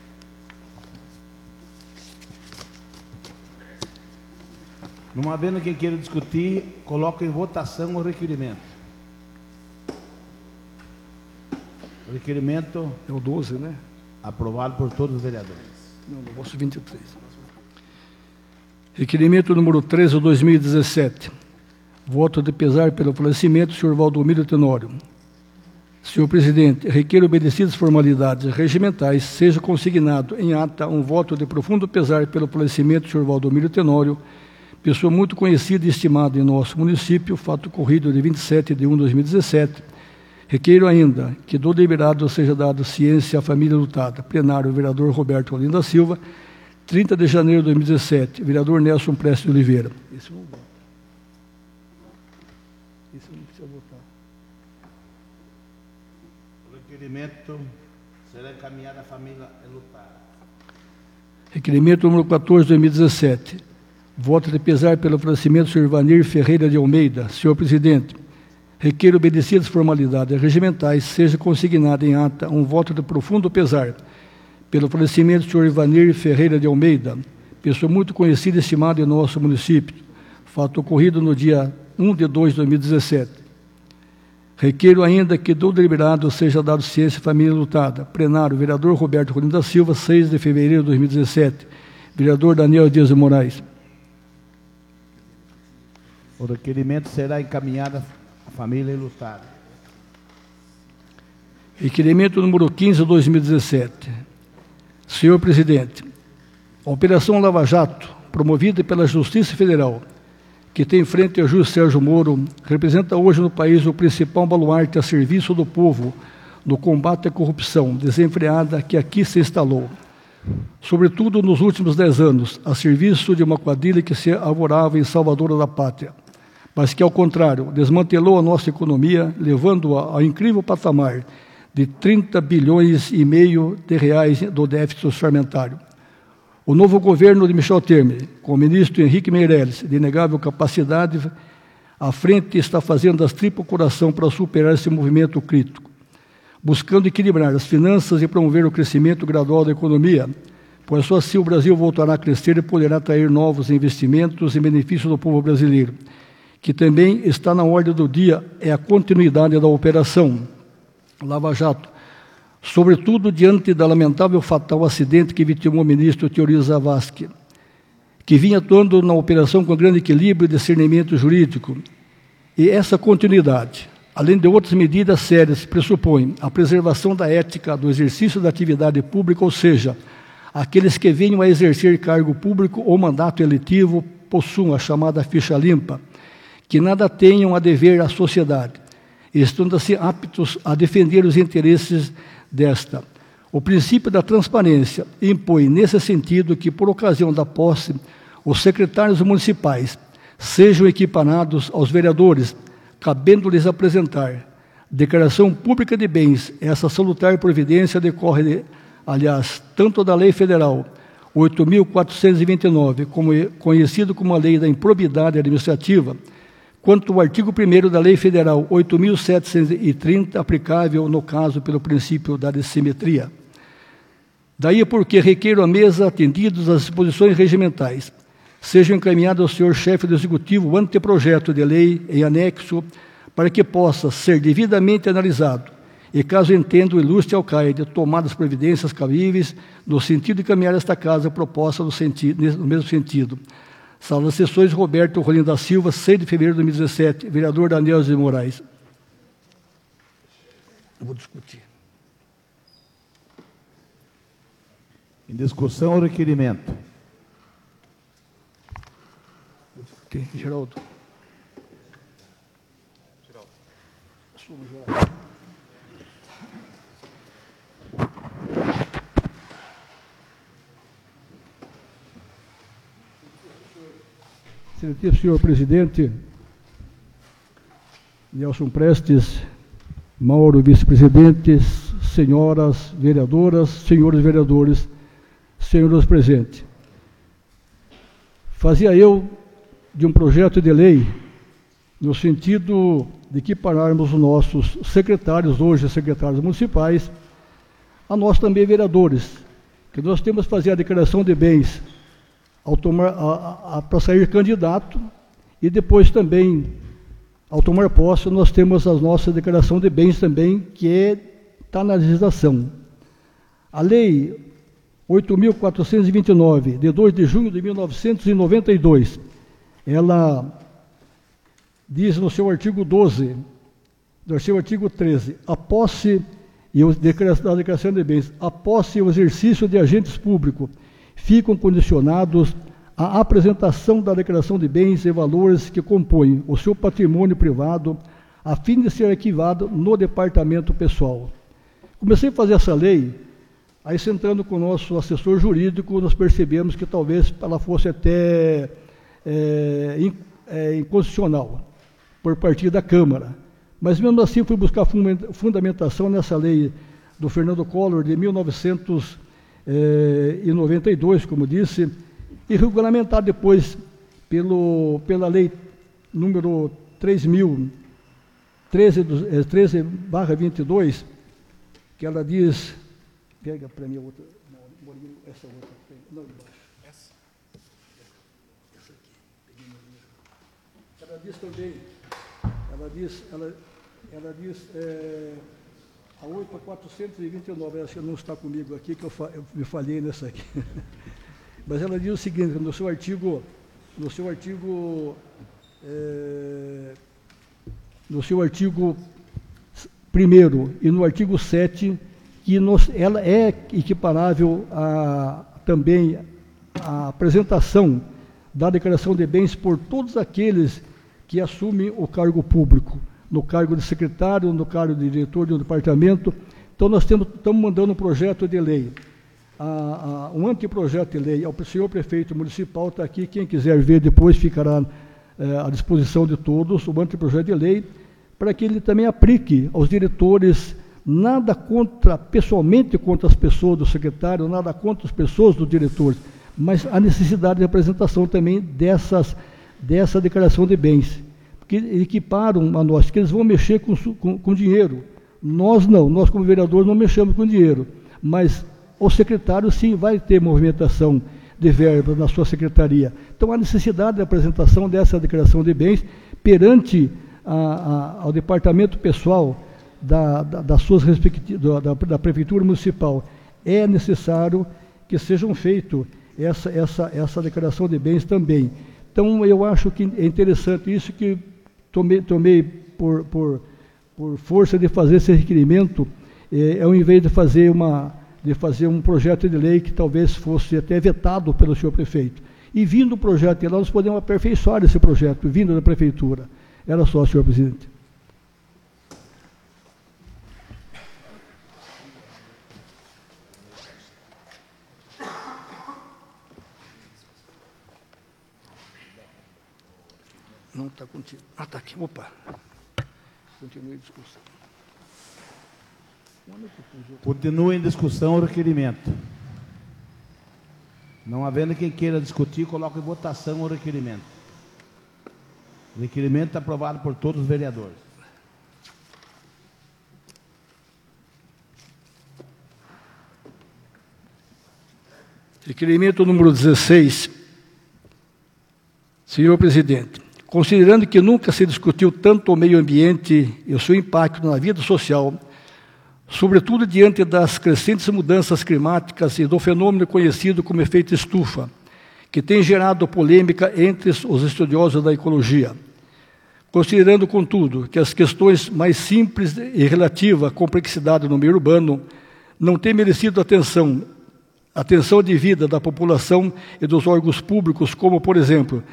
Não havendo quem queira discutir, coloco em votação o requerimento. O requerimento É o doze, né? aprovado por todos os vereadores. Não, no vosso vinte e três. Requerimento número treze de dois mil e dezessete. Voto de pesar pelo falecimento do senhor Valdomiro Tenório. Senhor presidente, requer obedecidas formalidades regimentais, seja consignado em ata um voto de profundo pesar pelo falecimento do senhor Valdomiro Tenório, pessoa muito conhecida e estimada em nosso município, fato ocorrido de vinte e sete de um de dois mil e dezessete. Requeiro ainda que do deliberado seja dado ciência à família lutada. Plenário, vereador Roberto Olinda Silva, trinta de janeiro de dois mil e dezessete, vereador Nelson Prestes de Oliveira. Esse eu não voto. Esse eu não precisa votar. O requerimento será encaminhado à família enlutada. Requerimento número quatorze de dois mil e dezessete. Voto de pesar pelo falecimento do senhor Vanir Ferreira de Almeida. Senhor presidente, requer obedecidas formalidades regimentais, seja consignado em ata um voto de profundo pesar pelo falecimento do senhor Vanir Ferreira de Almeida, pessoa muito conhecida e estimada em nosso município, fato ocorrido no dia um de dois de dois mil e dezessete. Requeiro ainda que do deliberado seja dado ciência à família lutada. Plenário, vereador Roberto Rodrigues da Silva, seis de fevereiro de dois mil e dezessete. Vereador Daniel Dias de Moraes. O requerimento será encaminhado à família enlutada. Requerimento número quinze de dois mil e dezessete. Senhor presidente, a Operação Lava Jato, promovida pela Justiça Federal, que tem frente ao juiz Sérgio Moro, representa hoje no país o principal baluarte a serviço do povo no combate à corrupção desenfreada que aqui se instalou, sobretudo nos últimos dez anos, a serviço de uma quadrilha que se arvorava em salvadora da pátria, mas que, ao contrário, desmantelou a nossa economia, levando-a ao incrível patamar de trinta bilhões e meio de reais do déficit orçamentário. O novo governo de Michel Temer, com o ministro Henrique Meirelles, de inegável capacidade, à frente está fazendo das tripas coração para superar esse movimento crítico, buscando equilibrar as finanças e promover o crescimento gradual da economia, pois só assim o Brasil voltará a crescer e poderá atrair novos investimentos em benefício do povo brasileiro, que também está na ordem do dia, é a continuidade da operação Lava Jato, sobretudo diante da lamentável fatal acidente que vitimou o ministro Teori Zavascki, que vinha atuando na operação com grande equilíbrio e discernimento jurídico. E essa continuidade, além de outras medidas sérias, pressupõe a preservação da ética do exercício da atividade pública, ou seja, aqueles que venham a exercer cargo público ou mandato eletivo possuam a chamada ficha limpa, que nada tenham a dever à sociedade, estando-se aptos a defender os interesses desta. O princípio da transparência impõe, nesse sentido, que, por ocasião da posse, os secretários municipais sejam equiparados aos vereadores, cabendo-lhes apresentar declaração pública de bens. Essa salutar providência decorre, aliás, tanto da Lei Federal oito mil quatrocentos e vinte e nove, como conhecido como a Lei da Improbidade Administrativa, quanto o artigo primeiro da Lei Federal oito mil setecentos e trinta, aplicável, no caso, pelo princípio da dissimetria. Daí porque requeiro à mesa, atendidos às disposições regimentais, sejam encaminhados ao senhor chefe do Executivo o anteprojeto de lei em anexo, para que possa ser devidamente analisado e, caso entenda o ilustre alcaide, tomadas providências cabíveis no sentido de caminhar esta casa proposta no, sentido, no mesmo sentido. Sala de Sessões, Roberto Rolim da Silva, seis de fevereiro de dois mil e dezessete, vereador Daniel de Moraes. Eu vou discutir. Em discussão, o requerimento. Okay. Geraldo. Excelentíssimo senhor presidente, Nelson Prestes, Mauro vice-presidentes, senhoras vereadoras, senhores vereadores, senhores presentes. Fazia eu de um projeto de lei no sentido de equipararmos os nossos secretários, hoje secretários municipais, a nós também vereadores, que nós temos que fazer a declaração de bens ao tomar, a, a, para sair candidato, e depois também, ao tomar posse, nós temos a nossa declaração de bens também, que está na legislação. A lei oito mil quatrocentos e vinte e nove, de dois de junho de mil novecentos e noventa e dois, ela diz no seu artigo doze, no seu artigo treze, a posse e a declaração de bens, a posse e o exercício de agentes públicos ficam condicionados à apresentação da declaração de bens e valores que compõem o seu patrimônio privado, a fim de ser arquivado no departamento pessoal. Comecei a fazer essa lei, aí sentando com o nosso assessor jurídico, nós percebemos que talvez ela fosse até é, in, é, inconstitucional, por parte da Câmara. Mas mesmo assim fui buscar fundamentação nessa lei do Fernando Collor de mil novecentos e noventa e dois, como disse, e regulamentar depois pelo, pela lei número três mil, treze barra vinte e dois, que ela diz, pega para mim a outra, não, essa outra, não, de baixo. Essa? Essa aqui, ela diz também, ela diz, ela, ela diz, é, a oito quatrocentos e vinte e nove, acho que não está comigo aqui, que eu, fa, eu me falhei nessa aqui. Mas ela diz o seguinte, no seu artigo, no seu artigo, é, no seu artigo primeiro e no artigo sete, que nos, ela é equiparável a, também à apresentação da declaração de bens por todos aqueles que assumem o cargo público, no cargo de secretário, no cargo de diretor de um departamento. Então, nós temos, estamos mandando um projeto de lei, a, a, um anteprojeto de lei ao senhor prefeito municipal, está aqui, quem quiser ver depois ficará é, à disposição de todos, o anteprojeto de lei, para que ele também aplique aos diretores, nada contra, pessoalmente contra as pessoas do secretário, nada contra as pessoas dos diretores, mas a necessidade de apresentação também dessas, dessa declaração de bens, que equiparam a nós, que eles vão mexer com, com, com dinheiro. Nós não, nós como vereadores não mexemos com dinheiro, mas o secretário sim vai ter movimentação de verbas na sua secretaria. Então, a necessidade da apresentação dessa declaração de bens perante a, a, ao departamento pessoal da, da, das suas respectivas, da, da Prefeitura Municipal, é necessário que sejam feitas essa, essa, essa declaração de bens também. Então, eu acho que é interessante isso, que tomei, tomei por, por, por força de fazer esse requerimento, é, ao invés de fazer, uma, de fazer um projeto de lei que talvez fosse até vetado pelo senhor prefeito. E vindo o projeto de lei, nós podemos aperfeiçoar esse projeto, vindo da Prefeitura. Era só, senhor presidente. Não está contigo. Ah, está aqui. Opa. Continue a discussão. Continua em discussão o requerimento. Não havendo quem queira discutir, coloco em votação o requerimento. O requerimento é aprovado por todos os vereadores. Requerimento número dezesseis. Senhor presidente, considerando que nunca se discutiu tanto o meio ambiente e o seu impacto na vida social, sobretudo diante das crescentes mudanças climáticas e do fenômeno conhecido como efeito estufa, que tem gerado polêmica entre os estudiosos da ecologia. Considerando, contudo, que as questões mais simples e relativas à complexidade no meio urbano não têm merecido atenção, atenção devida da população e dos órgãos públicos, como, por exemplo,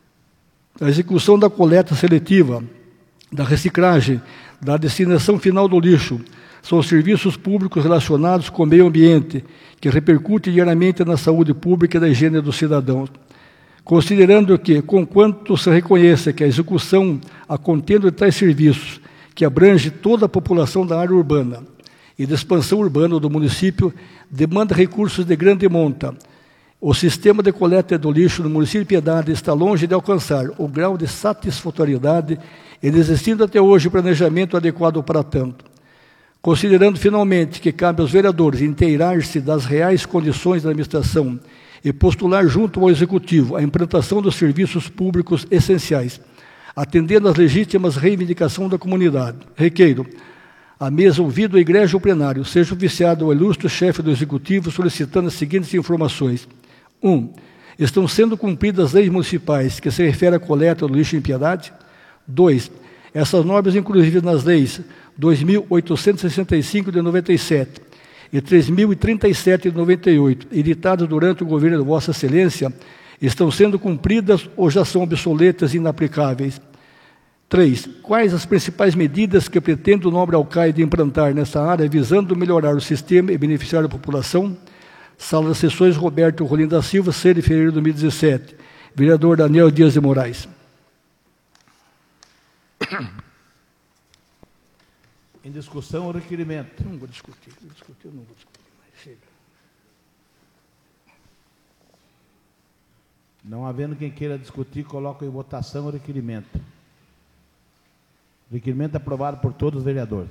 a execução da coleta seletiva, da reciclagem, da destinação final do lixo, são serviços públicos relacionados com o meio ambiente, que repercutem diariamente na saúde pública e da higiene dos cidadãos. Considerando que, conquanto se reconheça que a execução a contendo de tais serviços, que abrange toda a população da área urbana e de expansão urbana do município, demanda recursos de grande monta, o sistema de coleta do lixo no município de Piedade está longe de alcançar o grau de satisfatoriedade, inexistindo até hoje o planejamento adequado para tanto. Considerando, finalmente, que cabe aos vereadores inteirar-se das reais condições da administração e postular junto ao Executivo a implantação dos serviços públicos essenciais, atendendo às legítimas reivindicações da comunidade, requeiro, a mesa ouvido o egrégio plenário, seja oficiado ao ilustre chefe do Executivo solicitando as seguintes informações. um. Estão sendo cumpridas as leis municipais que se referem à coleta do lixo em Piedade? dois. Essas normas, inclusive nas leis dois mil oitocentos e sessenta e cinco de noventa e sete e três mil e trinta e sete de noventa e oito, editadas durante o governo de Vossa Excelência, estão sendo cumpridas ou já são obsoletas e inaplicáveis? três. Quais as principais medidas que pretende o nobre alcaide implantar nessa área, visando melhorar o sistema e beneficiar a população? Sala de Sessões, Roberto Rolim da Silva, seis de fevereiro de dois mil e dezessete. Vereador Daniel Dias de Moraes. Em discussão o requerimento. Não vou discutir, vou discutir, não vou discutir mais. Chega. Não havendo quem queira discutir, coloco em votação o requerimento. O requerimento é aprovado por todos os vereadores.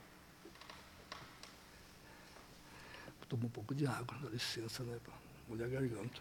Vou tomar um pouco de água, dá licença, né, para molhar a garganta.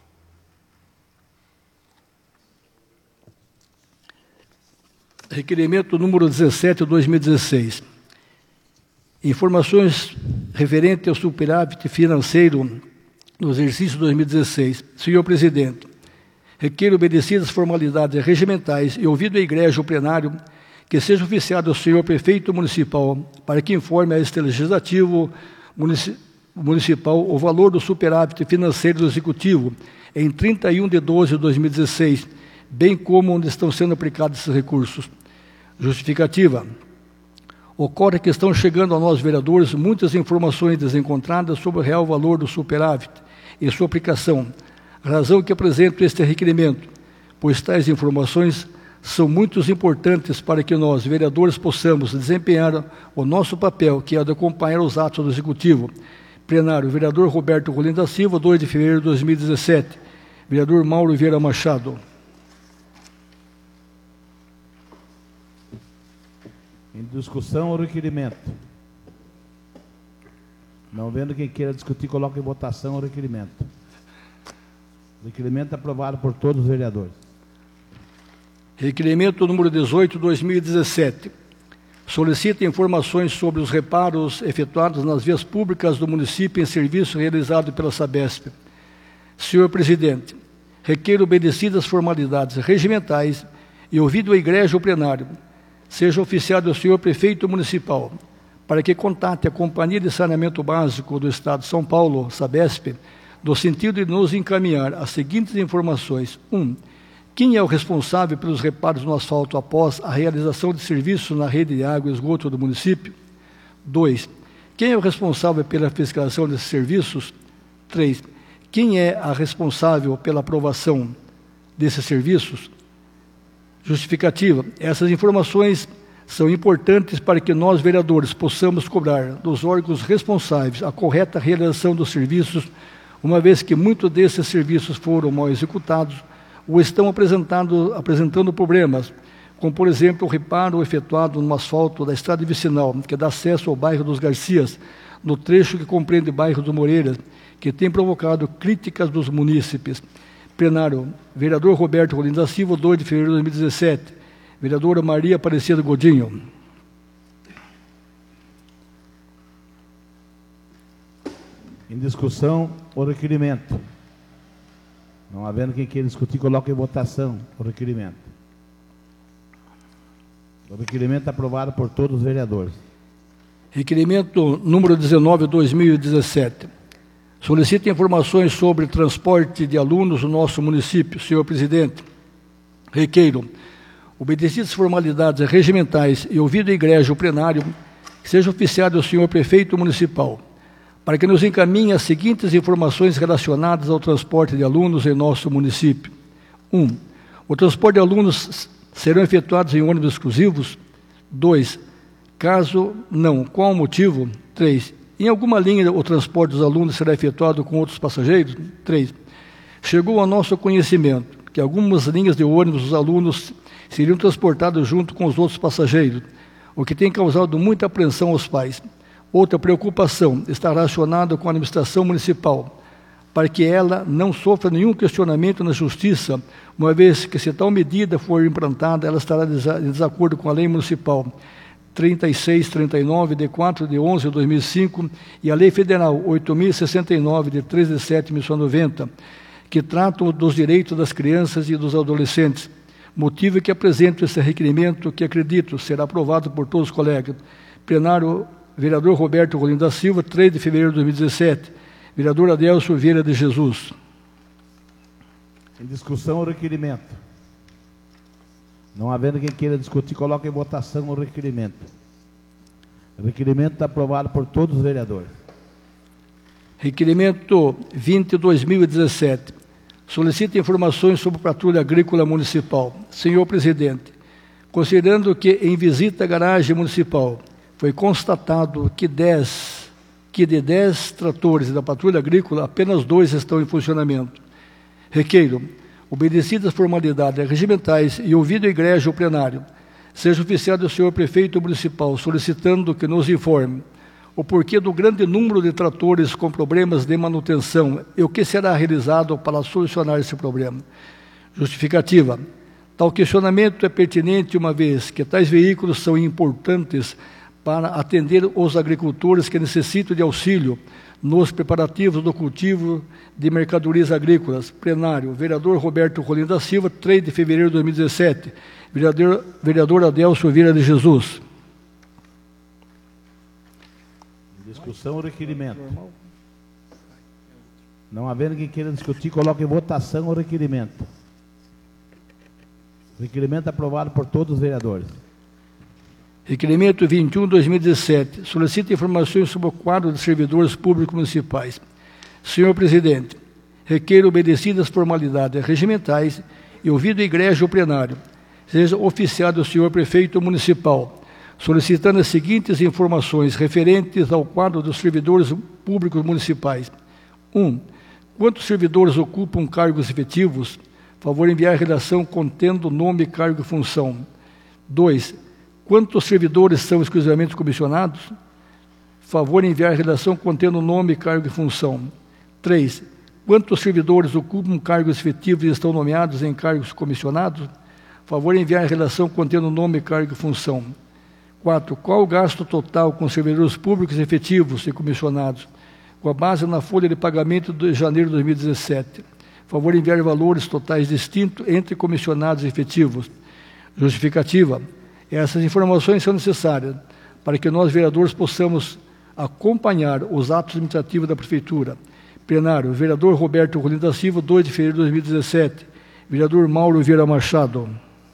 Requerimento número dezessete de dois mil e dezesseis. Informações referentes ao superávit financeiro no exercício dois mil e dezesseis. Senhor presidente, requeiro obedecidas formalidades regimentais e ouvido a egrégio plenário que seja oficiado ao senhor prefeito municipal para que informe a este legislativo munici municipal o valor do superávit financeiro do executivo em trinta e um de doze de dois mil e dezesseis, bem como onde estão sendo aplicados esses recursos. Justificativa. Ocorre que estão chegando a nós, vereadores, muitas informações desencontradas sobre o real valor do superávit e sua aplicação, razão que apresento este requerimento, pois tais informações são muito importantes para que nós, vereadores, possamos desempenhar o nosso papel, que é de acompanhar os atos do Executivo. Plenário, vereador Roberto Rolim da Silva, dois de fevereiro de dois mil e dezessete. Vereador Mauro Vieira Machado. Em discussão o requerimento. Não vendo quem queira discutir, coloca em votação o requerimento. O requerimento é aprovado por todos os vereadores. Requerimento número dezoito de dois mil e dezessete. Solicita informações sobre os reparos efetuados nas vias públicas do município em serviço realizado pela Sabesp. Senhor presidente, requeiro obedecidas formalidades regimentais e ouvido o egrégio plenário, seja oficiado ao senhor prefeito municipal, para que contate a Companhia de Saneamento Básico do Estado de São Paulo, Sabesp, no sentido de nos encaminhar as seguintes informações. um. Quem é o responsável pelos reparos no asfalto após a realização de serviços na rede de água e esgoto do município? dois. Quem é o responsável pela fiscalização desses serviços? três. Quem é a responsável pela aprovação desses serviços? Justificativa. Essas informações são importantes para que nós, vereadores, possamos cobrar dos órgãos responsáveis a correta realização dos serviços, uma vez que muitos desses serviços foram mal executados ou estão apresentando, apresentando problemas, como, por exemplo, o reparo efetuado no asfalto da estrada vicinal, que dá acesso ao bairro dos Garcias, no trecho que compreende o bairro do Moreira, que tem provocado críticas dos munícipes. Plenário, vereador Roberto Rolim da Silva, dois de fevereiro de dois mil e dezessete. Vereadora Maria Aparecida Godinho. Em discussão, o requerimento. Não havendo quem queira discutir, coloque em votação o requerimento. O requerimento é aprovado por todos os vereadores. Requerimento número dezenove de dois mil e dezessete. Solicita informações sobre transporte de alunos no nosso município. Senhor presidente, requeiro, obedecidas formalidades regimentais e ouvido egrégio plenário, que seja oficiado o senhor prefeito municipal, para que nos encaminhe as seguintes informações relacionadas ao transporte de alunos em nosso município. um. O transporte de alunos serão efetuados em ônibus exclusivos? dois. Caso não, qual o motivo? três. Em alguma linha o transporte dos alunos será efetuado com outros passageiros? três. Chegou ao nosso conhecimento que algumas linhas de ônibus os alunos seriam transportados junto com os outros passageiros, o que tem causado muita apreensão aos pais. Outra preocupação está relacionada com a administração municipal, para que ela não sofra nenhum questionamento na justiça, uma vez que, se tal medida for implantada, ela estará em desacordo com a lei municipal trinta e seis trinta e nove, de quatro de onze de dois mil e cinco, e a Lei Federal oito mil e sessenta e nove, de três de sete de mil novecentos e noventa, que tratam dos direitos das crianças e dos adolescentes, motivo que apresento esse requerimento, que acredito será aprovado por todos os colegas. Plenário, vereador Roberto Rolim da Silva, três de fevereiro de dois mil e dezessete. Vereador Adelso Vieira de Jesus. Em discussão, o requerimento. Não havendo quem queira discutir, coloque em votação o requerimento. O requerimento está aprovado por todos os vereadores. Requerimento vinte de dois mil e dezessete. Solicita informações sobre patrulha agrícola municipal. Senhor presidente, considerando que em visita à garagem municipal foi constatado que, dez, que de dez tratores da patrulha agrícola, apenas dois estão em funcionamento. Requeiro, obedecidas formalidades regimentais e ouvido egrégio plenário, seja oficiado o senhor prefeito municipal solicitando que nos informe o porquê do grande número de tratores com problemas de manutenção e o que será realizado para solucionar esse problema. Justificativa. Tal questionamento é pertinente uma vez que tais veículos são importantes para atender os agricultores que necessitam de auxílio nos preparativos do cultivo de mercadorias agrícolas. Plenário, vereador Roberto Rolim da Silva, três de fevereiro de dois mil e dezessete. Vereador, vereador Adelso Vieira de Jesus. Em discussão, o requerimento. Não havendo quem queira discutir, coloque em votação o requerimento. O requerimento é aprovado por todos os vereadores. Requerimento vinte e um de dois mil e dezessete. Solicita informações sobre o quadro de servidores públicos municipais. Senhor presidente, requeiro obedecidas formalidades regimentais e ouvido egrégio plenário, seja oficiado o senhor prefeito municipal, solicitando as seguintes informações referentes ao quadro dos servidores públicos municipais. um. Quantos servidores ocupam cargos efetivos? Favor enviar a redação contendo nome, cargo e função. dois. Quantos servidores são exclusivamente comissionados? Favor enviar a redação contendo nome, cargo e função. três. Quantos servidores ocupam cargos efetivos e estão nomeados em cargos comissionados? Favor enviar a redação contendo nome, cargo e função. quatro. Qual o gasto total com servidores públicos efetivos e comissionados, com a base na folha de pagamento de janeiro de dois mil e dezessete? Favor enviar valores totais distintos entre comissionados e efetivos. Justificativa. Essas informações são necessárias para que nós, vereadores, possamos acompanhar os atos administrativos da Prefeitura. Plenário, vereador Roberto Rolim da Silva, dois de fevereiro de dois mil e dezessete. Vereador Mauro Vieira Machado.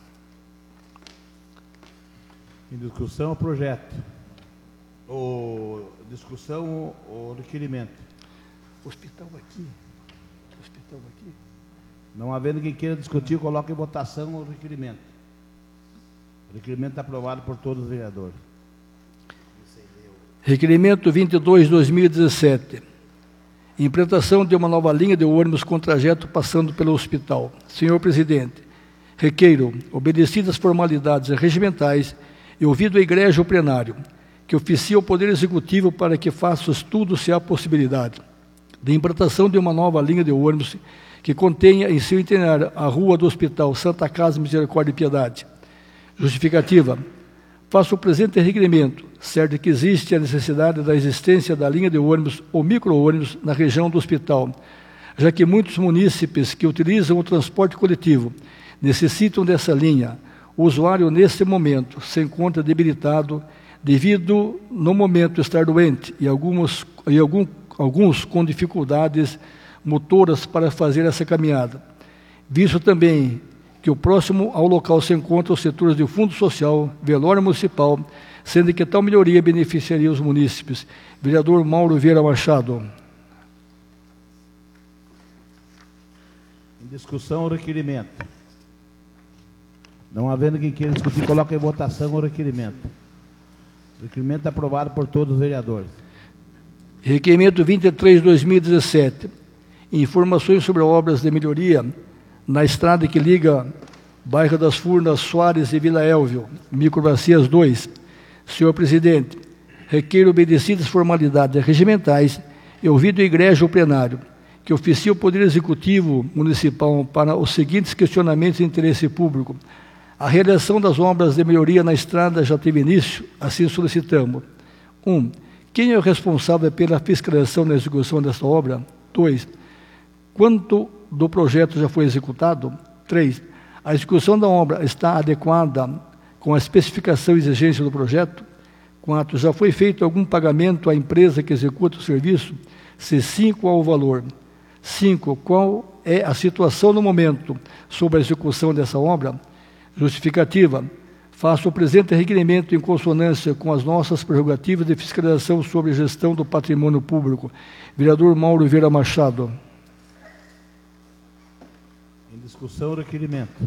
Em discussão o projeto. O, discussão o, o requerimento. Hospital aqui. Hospital aqui. Não havendo quem queira discutir, coloque em votação o requerimento. O requerimento é aprovado por todos os vereadores. Requerimento vinte e dois, dois mil e dezessete. Implantação de uma nova linha de ônibus com trajeto passando pelo hospital. Senhor presidente, requeiro, obedecidas as formalidades regimentais e ouvido o egrégio plenário, que oficie o Poder Executivo para que faça estudo se há possibilidade de implantação de uma nova linha de ônibus que contenha em seu itinerário a Rua do Hospital Santa Casa Misericórdia e Piedade. Justificativa. Faço o presente requerimento, certo que existe a necessidade da existência da linha de ônibus ou micro-ônibus na região do hospital, já que muitos munícipes que utilizam o transporte coletivo necessitam dessa linha. O usuário, nesse momento, se encontra debilitado devido, no momento, estar doente e, alguns, e algum, alguns com dificuldades motoras para fazer essa caminhada. Visto também que o próximo ao local se encontra os setores de fundo social, velório municipal, sendo que tal melhoria beneficiaria os munícipes. Vereador Mauro Vieira Machado. Em discussão o requerimento. Não havendo quem queira discutir, coloque em votação o requerimento. O requerimento é aprovado por todos os vereadores. Requerimento vinte e três, dois mil e dezessete. Informações sobre obras de melhoria na estrada que liga bairro das Furnas, Soares e Vila Elvio, Microbacias dois. Senhor presidente, requeiro obedecidas formalidades regimentais e ouvido o egrégio plenário, que oficie o Poder Executivo Municipal para os seguintes questionamentos de interesse público. A realização das obras de melhoria na estrada já teve início, assim solicitamos. Um, quem é o responsável pela fiscalização na execução desta obra? Dois, quanto do projeto já foi executado? Três, a execução da obra está adequada com a especificação e exigência do projeto? Quatro, já foi feito algum pagamento à empresa que executa o serviço? Se sim, qual o valor? Cinco, qual é a situação no momento sobre a execução dessa obra? Justificativa. Faço o presente requerimento em consonância com as nossas prerrogativas de fiscalização sobre a gestão do patrimônio público. Vereador Mauro Vieira Machado. Em discussão o requerimento.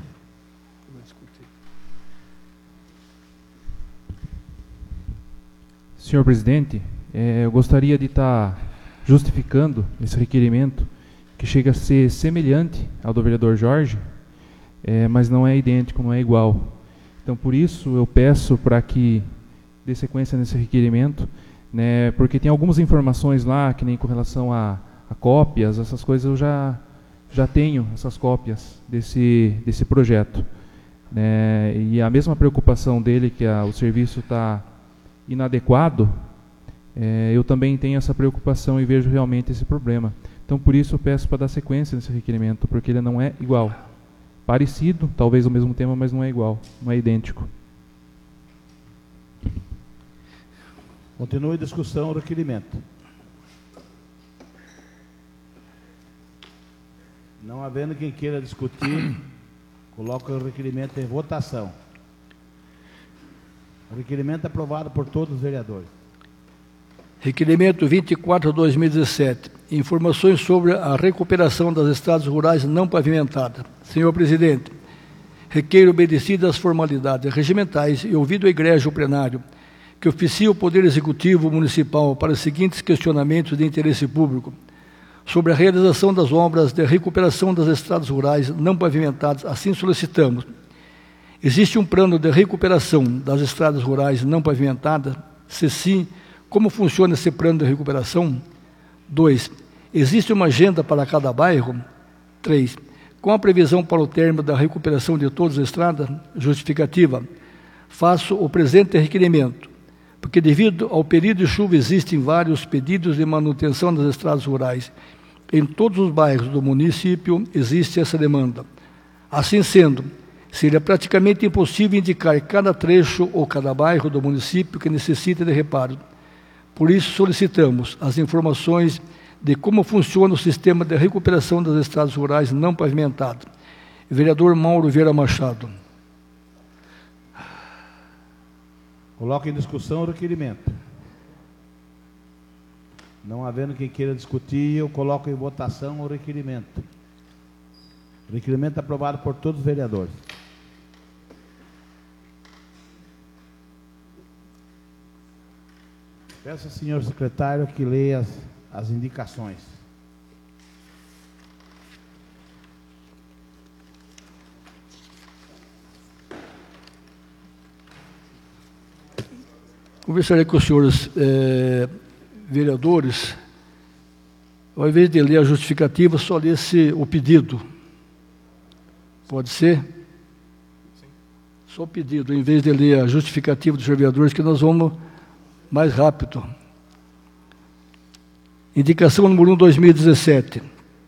Senhor presidente, eh, eu gostaria de estar justificando esse requerimento, que chega a ser semelhante ao do vereador Jorge, eh, mas não é idêntico, não é igual. Então, por isso, eu peço para que dê sequência nesse requerimento, né, porque tem algumas informações lá, que nem com relação a, a cópias, essas coisas eu já, já tenho, essas cópias desse, desse projeto. Né, e a mesma preocupação dele, que a, o serviço está inadequado, é, eu também tenho essa preocupação e vejo realmente esse problema. Então, por isso, eu peço para dar sequência nesse requerimento, porque ele não é igual. Parecido, talvez o mesmo tema, mas não é igual, não é idêntico. Continue a discussão o requerimento. Não havendo quem queira discutir, coloca o requerimento em votação. O requerimento é aprovado por todos os vereadores. Requerimento vinte e quatro, dois mil e dezessete. Informações sobre a recuperação das estradas rurais não pavimentadas. Senhor presidente, requeiro obedecidas as formalidades regimentais e ouvido o egrégio plenário, que oficie o Poder Executivo Municipal para os seguintes questionamentos de interesse público. Sobre a realização das obras de recuperação das estradas rurais não pavimentadas, assim solicitamos. Existe um plano de recuperação das estradas rurais não pavimentadas? Se sim, como funciona esse plano de recuperação? Dois, existe uma agenda para cada bairro? Três, com a previsão para o término da recuperação de todas as estradas? Justificativa. Faço o presente requerimento, porque devido ao período de chuva existem vários pedidos de manutenção das estradas rurais. Em todos os bairros do município existe essa demanda. Assim sendo, seria praticamente impossível indicar cada trecho ou cada bairro do município que necessita de reparo. Por isso, solicitamos as informações de como funciona o sistema de recuperação das estradas rurais não pavimentadas. Vereador Mauro Vieira Machado. Coloco em discussão o requerimento. Não havendo quem queira discutir, eu coloco em votação o requerimento. O requerimento é aprovado por todos os vereadores. Peço ao senhor secretário que leia as, as indicações. Conversarei com os senhores eh, vereadores, ao invés de ler a justificativa, só lesse o pedido. Pode ser? Sim. Só o pedido, em vez de ler a justificativa dos vereadores, que nós vamos mais rápido. Indicação número um, dois mil e dezessete.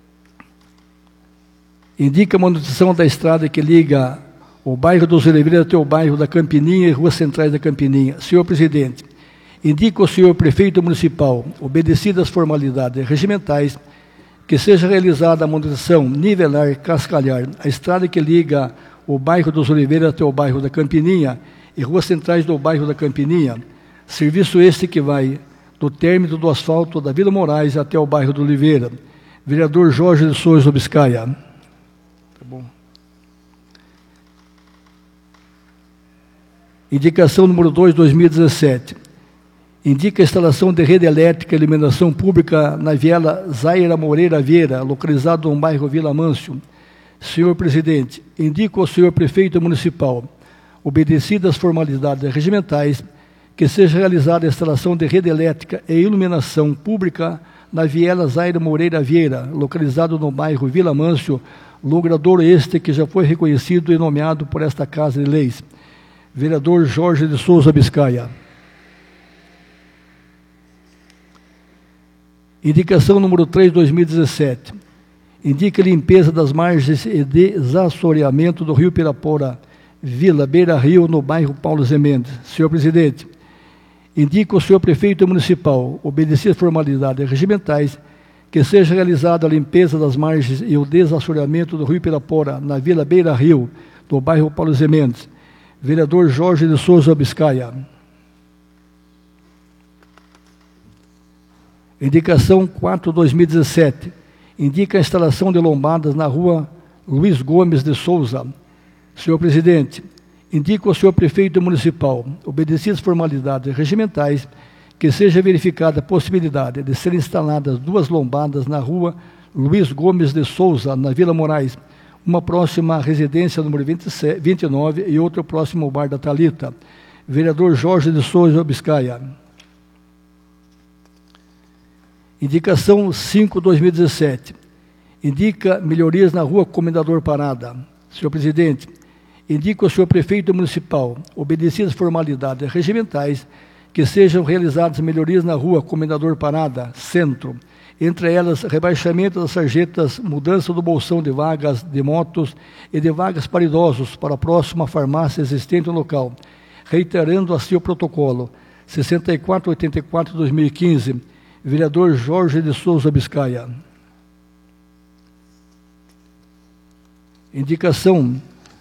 Indica a manutenção da estrada que liga o bairro dos Oliveiras até o bairro da Campininha e ruas centrais da Campininha. Senhor presidente, indica ao senhor prefeito municipal, obedecidas as formalidades regimentais, que seja realizada a manutenção nivelar, cascalhar, a estrada que liga o bairro dos Oliveiras até o bairro da Campininha e ruas centrais do bairro da Campininha, serviço este que vai do término do asfalto da Vila Moraes até o bairro do Oliveira. Vereador Jorge de Souza Biscaia. Tá bom. Indicação número dois, dois mil e dezessete. Indica a instalação de rede elétrica e iluminação pública na viela Zaira Moreira Vieira, localizado no bairro Vila Mâncio. Senhor presidente, indico ao senhor prefeito municipal, obedecidas as formalidades regimentais, que seja realizada a instalação de rede elétrica e iluminação pública na viela Zaira Moreira Vieira, localizado no bairro Vila Mâncio, logrador este que já foi reconhecido e nomeado por esta Casa de Leis. Vereador Jorge de Souza Biscaia. Indicação número três, dois mil e dezessete. Indica a limpeza das margens e desassoreamento do rio Pirapora, Vila Beira Rio, no bairro Paulo Zé Mendes. Senhor presidente, indica ao senhor prefeito municipal, obedecidas as formalidades regimentais, que seja realizada a limpeza das margens e o desassoreamento do rio Pirapora, na Vila Beira Rio, no bairro Paulo Zé Mendes. Vereador Jorge de Souza Biscaia. Indicação quatro, dois mil e dezessete. Indica a instalação de lombadas na rua Luiz Gomes de Souza. Senhor presidente, indica ao senhor prefeito municipal, obedecidas as formalidades regimentais, que seja verificada a possibilidade de serem instaladas duas lombadas na rua Luiz Gomes de Souza, na Vila Moraes, uma próxima à residência número vinte e sete, vinte e nove e outra próximo ao bar da Thalita. Vereador Jorge de Souza Biscaia. Indicação cinco, dois mil e dezessete. Indica melhorias na rua Comendador Parada. Senhor presidente, indica ao senhor prefeito municipal, obedecidas as formalidades regimentais, que sejam realizadas melhorias na rua Comendador Parada, centro, entre elas rebaixamento das sarjetas, mudança do bolsão de vagas de motos e de vagas para idosos para a próxima farmácia existente no local, reiterando assim o protocolo sessenta e quatro, oitenta e quatro de dois mil e quinze. Vereador Jorge de Souza Biscaia. Indicação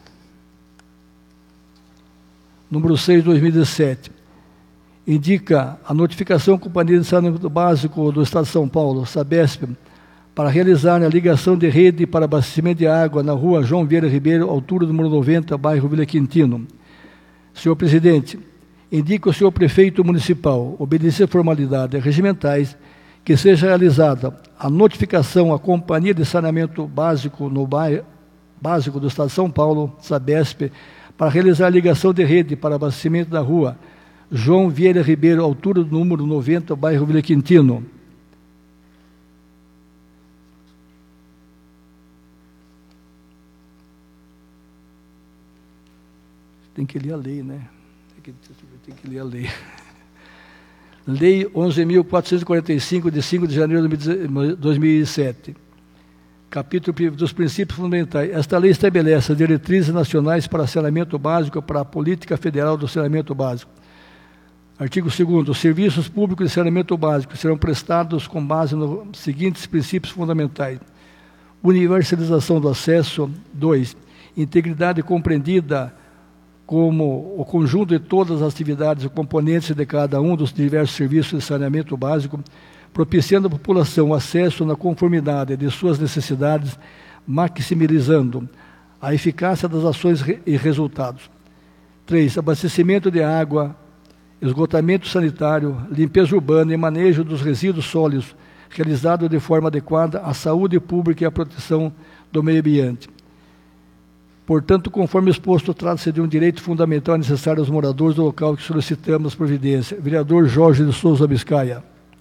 número seis, dois mil e dezessete. Indica a notificação à Companhia de Saneamento Básico do Estado de São Paulo, Sabesp, para realizar a ligação de rede para abastecimento de água na rua João Vieira Ribeiro, altura número noventa, bairro Vila Quintino. Senhor presidente, indica o senhor prefeito municipal, obedecer formalidades regimentais, que seja realizada a notificação à Companhia de Saneamento Básico no bairro Básico do Estado de São Paulo, Sabesp, para realizar a ligação de rede para abastecimento da rua João Vieira Ribeiro, altura do número noventa, bairro Vila Quintino. Tem que ler a lei, né? Tem que, tem que ler a lei. Lei onze mil quatrocentos e quarenta e cinco, de cinco de janeiro de dois mil e sete. Capítulo dos princípios fundamentais. Esta lei estabelece as diretrizes nacionais para saneamento básico, para a política federal do saneamento básico. Artigo segundo. Os serviços públicos de saneamento básico serão prestados com base nos seguintes princípios fundamentais. Universalização do acesso. dois. integridade compreendida como o conjunto de todas as atividades e componentes de cada um dos diversos serviços de saneamento básico, propiciando à população acesso na conformidade de suas necessidades, maximizando a eficácia das ações e resultados. três. Abastecimento de água, esgotamento sanitário, limpeza urbana e manejo dos resíduos sólidos, realizado de forma adequada à saúde pública e à proteção do meio ambiente. Portanto, conforme exposto, trata-se de um direito fundamental necessário aos moradores do local que solicitamos providência. Vereador Jorge de Souza Biscaia.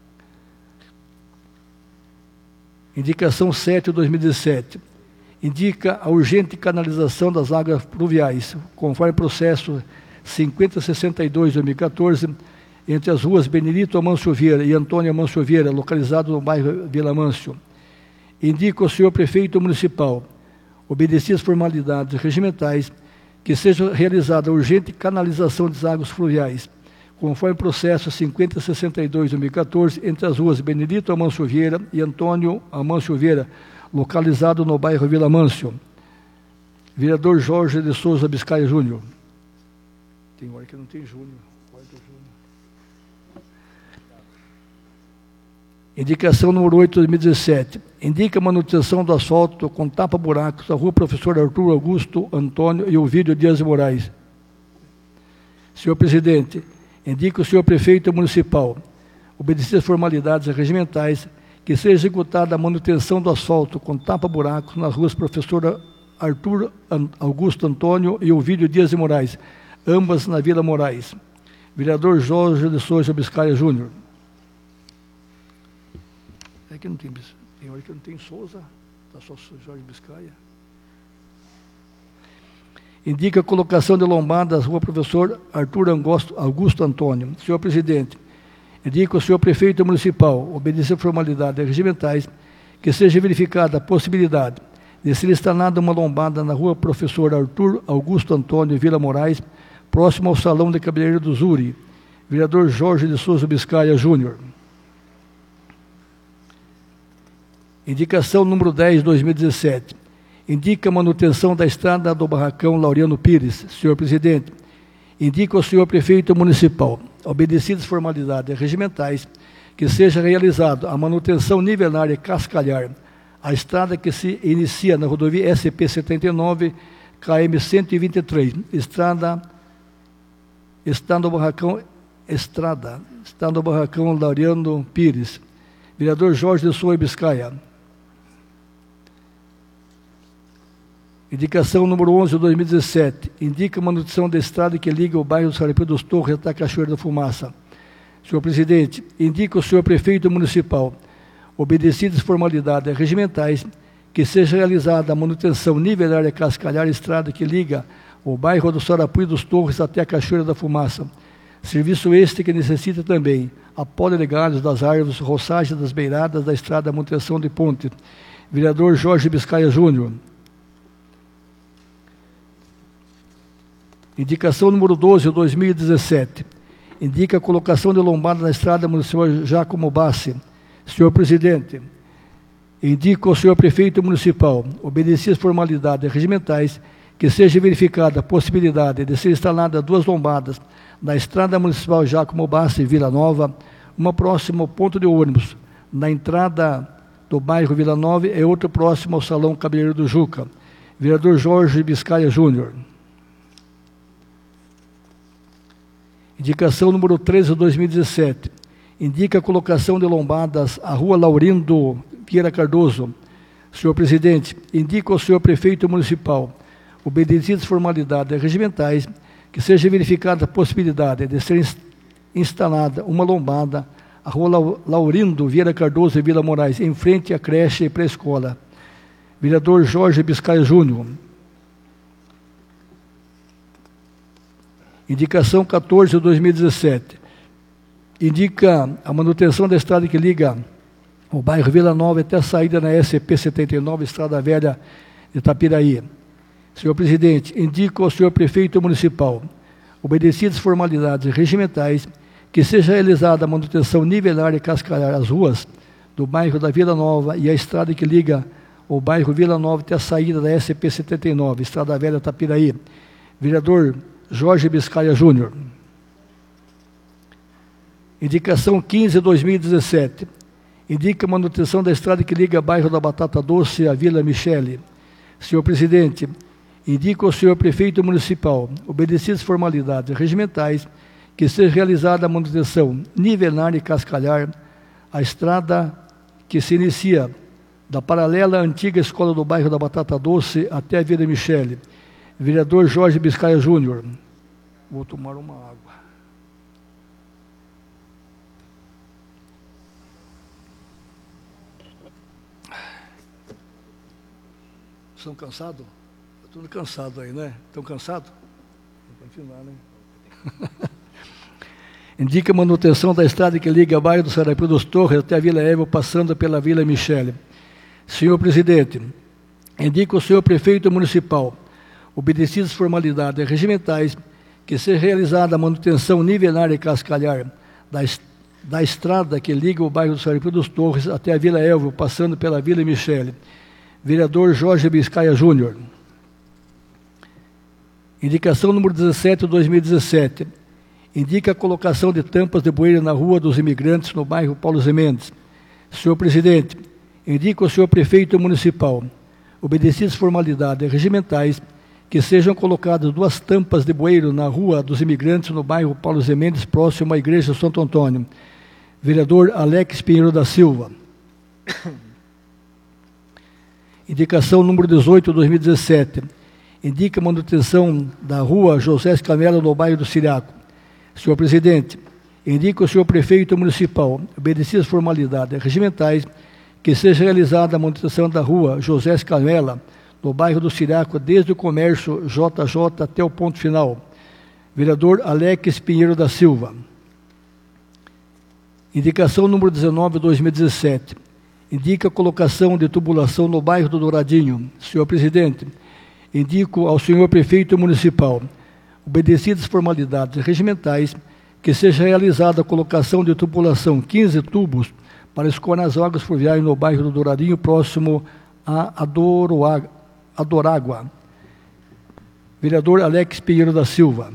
Indicação sete de dois mil e dezessete. Indica a urgente canalização das águas pluviais, conforme processo cinquenta sessenta e dois de dois mil e quatorze, entre as ruas Benedito Amâncio Vieira e Antônio Amâncio Vieira, localizado no bairro Vila Amâncio. Indica ao senhor prefeito municipal, obedecidas formalidades regimentais, que seja realizada a urgente canalização das águas fluviais, conforme processo cinquenta sessenta e dois de dois mil e quatorze, entre as ruas Benedito Amâncio Vieira e Antônio Amâncio Vieira, localizado no bairro Vila Amâncio. Vereador Jorge de Souza Biscaia Júnior. Tem hora que não tem Júnior. Indicação número oito de dois mil e dezessete. Indica a manutenção do asfalto com tapa-buracos da rua Professor Arthur Augusto Antônio e Ovídio Dias de Moraes. Senhor presidente, indica o senhor prefeito municipal, obedecidas as formalidades regimentais, que seja executada a manutenção do asfalto com tapa-buracos nas ruas Professor Arthur Augusto Antônio e Ovídio Dias de Moraes, ambas na Vila Moraes. Vereador Jorge de Souza Biscaia Júnior. É que não tem, tem hora que não tem Souza, está só Jorge Biscaia. Indica a colocação de lombadas, rua Professor Arthur Augusto Antônio. Senhor presidente, indica o senhor prefeito municipal, obedecer formalidades regimentais, que seja verificada a possibilidade de ser instalada uma lombada na rua Professor Arthur Augusto Antônio, Vila Moraes, próximo ao Salão de Cabeleireiro do Zuri. Vereador Jorge de Souza Biscaia Júnior. Indicação número dez de dois mil e dezessete. Indica a manutenção da estrada do Barracão Laureano Pires. Senhor presidente, indica ao senhor prefeito municipal, obedecidas formalidades regimentais, que seja realizada a manutenção nivelar e cascalhar a estrada que se inicia na rodovia S P setenta e nove, K M cento e vinte e três, estrada, está no Barracão, estrada, está no Barracão Laureano Pires. Vereador Jorge de Souza Biscaia. Indicação número onze de dois mil e dezessete. Indica a manutenção da estrada que liga o bairro do Sarapé dos Torres até a Cachoeira da Fumaça. Senhor presidente, indica o senhor prefeito municipal, obedecidas formalidades regimentais, que seja realizada a manutenção nivelar e cascalhar a estrada que liga o bairro do Sarapé dos Torres até a Cachoeira da Fumaça. Serviço este que necessita também a poda de galhos das árvores, roçagem das beiradas da estrada, manutenção de ponte. Vereador Jorge Biscaia Júnior. Indicação número doze de dois mil e dezessete. Indica a colocação de lombada na estrada municipal Giacomo Bassi. Senhor presidente, indica ao senhor prefeito municipal, obedecidas formalidades regimentais, que seja verificada a possibilidade de ser instalada duas lombadas na estrada municipal Giacomo Bassi, Vila Nova, uma próxima ao ponto de ônibus, na entrada do bairro Vila Nova e outra próxima ao Salão Cabeleireiro do Juca. Vereador Jorge Biscaia Júnior. Indicação número treze de dois mil e dezessete. Indica a colocação de lombadas à rua Laurindo Vieira Cardoso. Senhor presidente, indica ao senhor prefeito municipal, obedecidas formalidades regimentais, que seja verificada a possibilidade de ser instalada uma lombada à rua Laurindo Vieira Cardoso e Vila Moraes, em frente à creche e pré-escola. Vereador Jorge Biscaia Júnior. Indicação quatorze de dois mil e dezessete. Indica a manutenção da estrada que liga o bairro Vila Nova até a saída na S P setenta e nove, Estrada Velha de Itapiraí. Senhor presidente, indica ao senhor prefeito municipal, obedecidas formalidades regimentais, que seja realizada a manutenção nivelar e cascalhar as ruas do bairro da Vila Nova e a estrada que liga o bairro Vila Nova até a saída da S P setenta e nove, Estrada Velha Tapiraí. Vereador Jorge Biscaia Júnior. Indicação quinze de dois mil e dezessete. Indica a manutenção da estrada que liga bairro da Batata Doce à Vila Michele. Senhor presidente, indica ao senhor prefeito municipal, obedecidas formalidades regimentais, que seja realizada a manutenção nivelar e cascalhar a estrada que se inicia da paralela à antiga escola do bairro da Batata Doce até a Vila Michele. Vereador Jorge Biscaia Júnior. Vou tomar uma água. Estão cansados? Estou tudo cansado aí, né? Estão cansados? Vou continuar, né? Indica a manutenção da estrada que liga o bairro do Sarapio dos Torres até a Vila Eva, passando pela Vila Michele. Senhor presidente, indica o senhor prefeito municipal, obedecidas formalidades regimentais, que seja realizada a manutenção nivelar e cascalhar da, da estrada que liga o bairro do Sarapio dos Torres até a Vila Elvo, passando pela Vila Michele. Vereador Jorge Biscaia Júnior. Indicação número dezessete de dois mil e dezessete. Indica a colocação de tampas de bueiro na Rua dos Imigrantes, no bairro Paulo Zé Mendes. Senhor presidente, indica ao senhor prefeito municipal, obedecidas formalidades regimentais, que sejam colocadas duas tampas de bueiro na Rua dos Imigrantes, no bairro Paulo Zé Mendes, próximo à Igreja Santo Antônio. Vereador Alex Pinheiro da Silva. Indicação número dezoito de dois mil e dezessete. Indica a manutenção da Rua José Escamela, no bairro do Siriaco. Senhor presidente, indica o senhor prefeito municipal, obedecidas formalidades regimentais, que seja realizada a manutenção da Rua José Escamela, no bairro do Siriaco, desde o comércio J J até o ponto final. Vereador Alex Pinheiro da Silva. Indicação número dezenove de dois mil e dezessete. Indica a colocação de tubulação no bairro do Douradinho. Senhor presidente, indico ao senhor prefeito municipal, obedecidas formalidades regimentais, que seja realizada a colocação de tubulação quinze tubos para escoar as águas fluviais no bairro do Douradinho, próximo a Adoroa- Adorágua. Vereador Alex Pinheiro da Silva.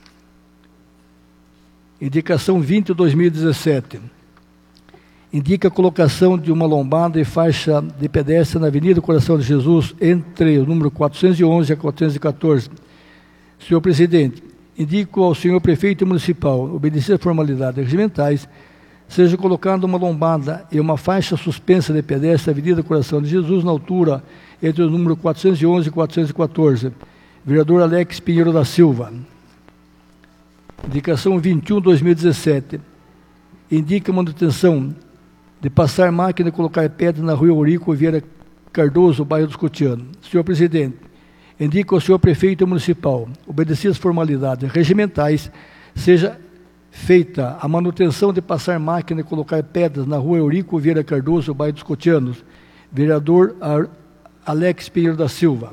Indicação vinte de dois mil e dezessete. Indica a colocação de uma lombada e faixa de pedestre na Avenida Coração de Jesus, entre o número quatrocentos e onze a quatrocentos e quatorze. Senhor presidente, indico ao senhor prefeito municipal, obedecidas formalidades regimentais, seja colocada uma lombada e uma faixa suspensa de pedestre na Avenida Coração de Jesus, na altura entre o número quatrocentos e onze e quatrocentos e quatorze. Vereador Alex Pinheiro da Silva. Indicação vinte e um de dois mil e dezessete. Indica a manutenção de passar máquina e colocar pedra na Rua Eurico Vieira Cardoso, bairro dos Cotianos. Senhor presidente, indica ao senhor prefeito municipal, obedecidas formalidades regimentais, seja feita a manutenção de passar máquina e colocar pedras na Rua Eurico Vieira Cardoso, bairro dos Cotianos. Vereador Alex Pinheiro da Silva.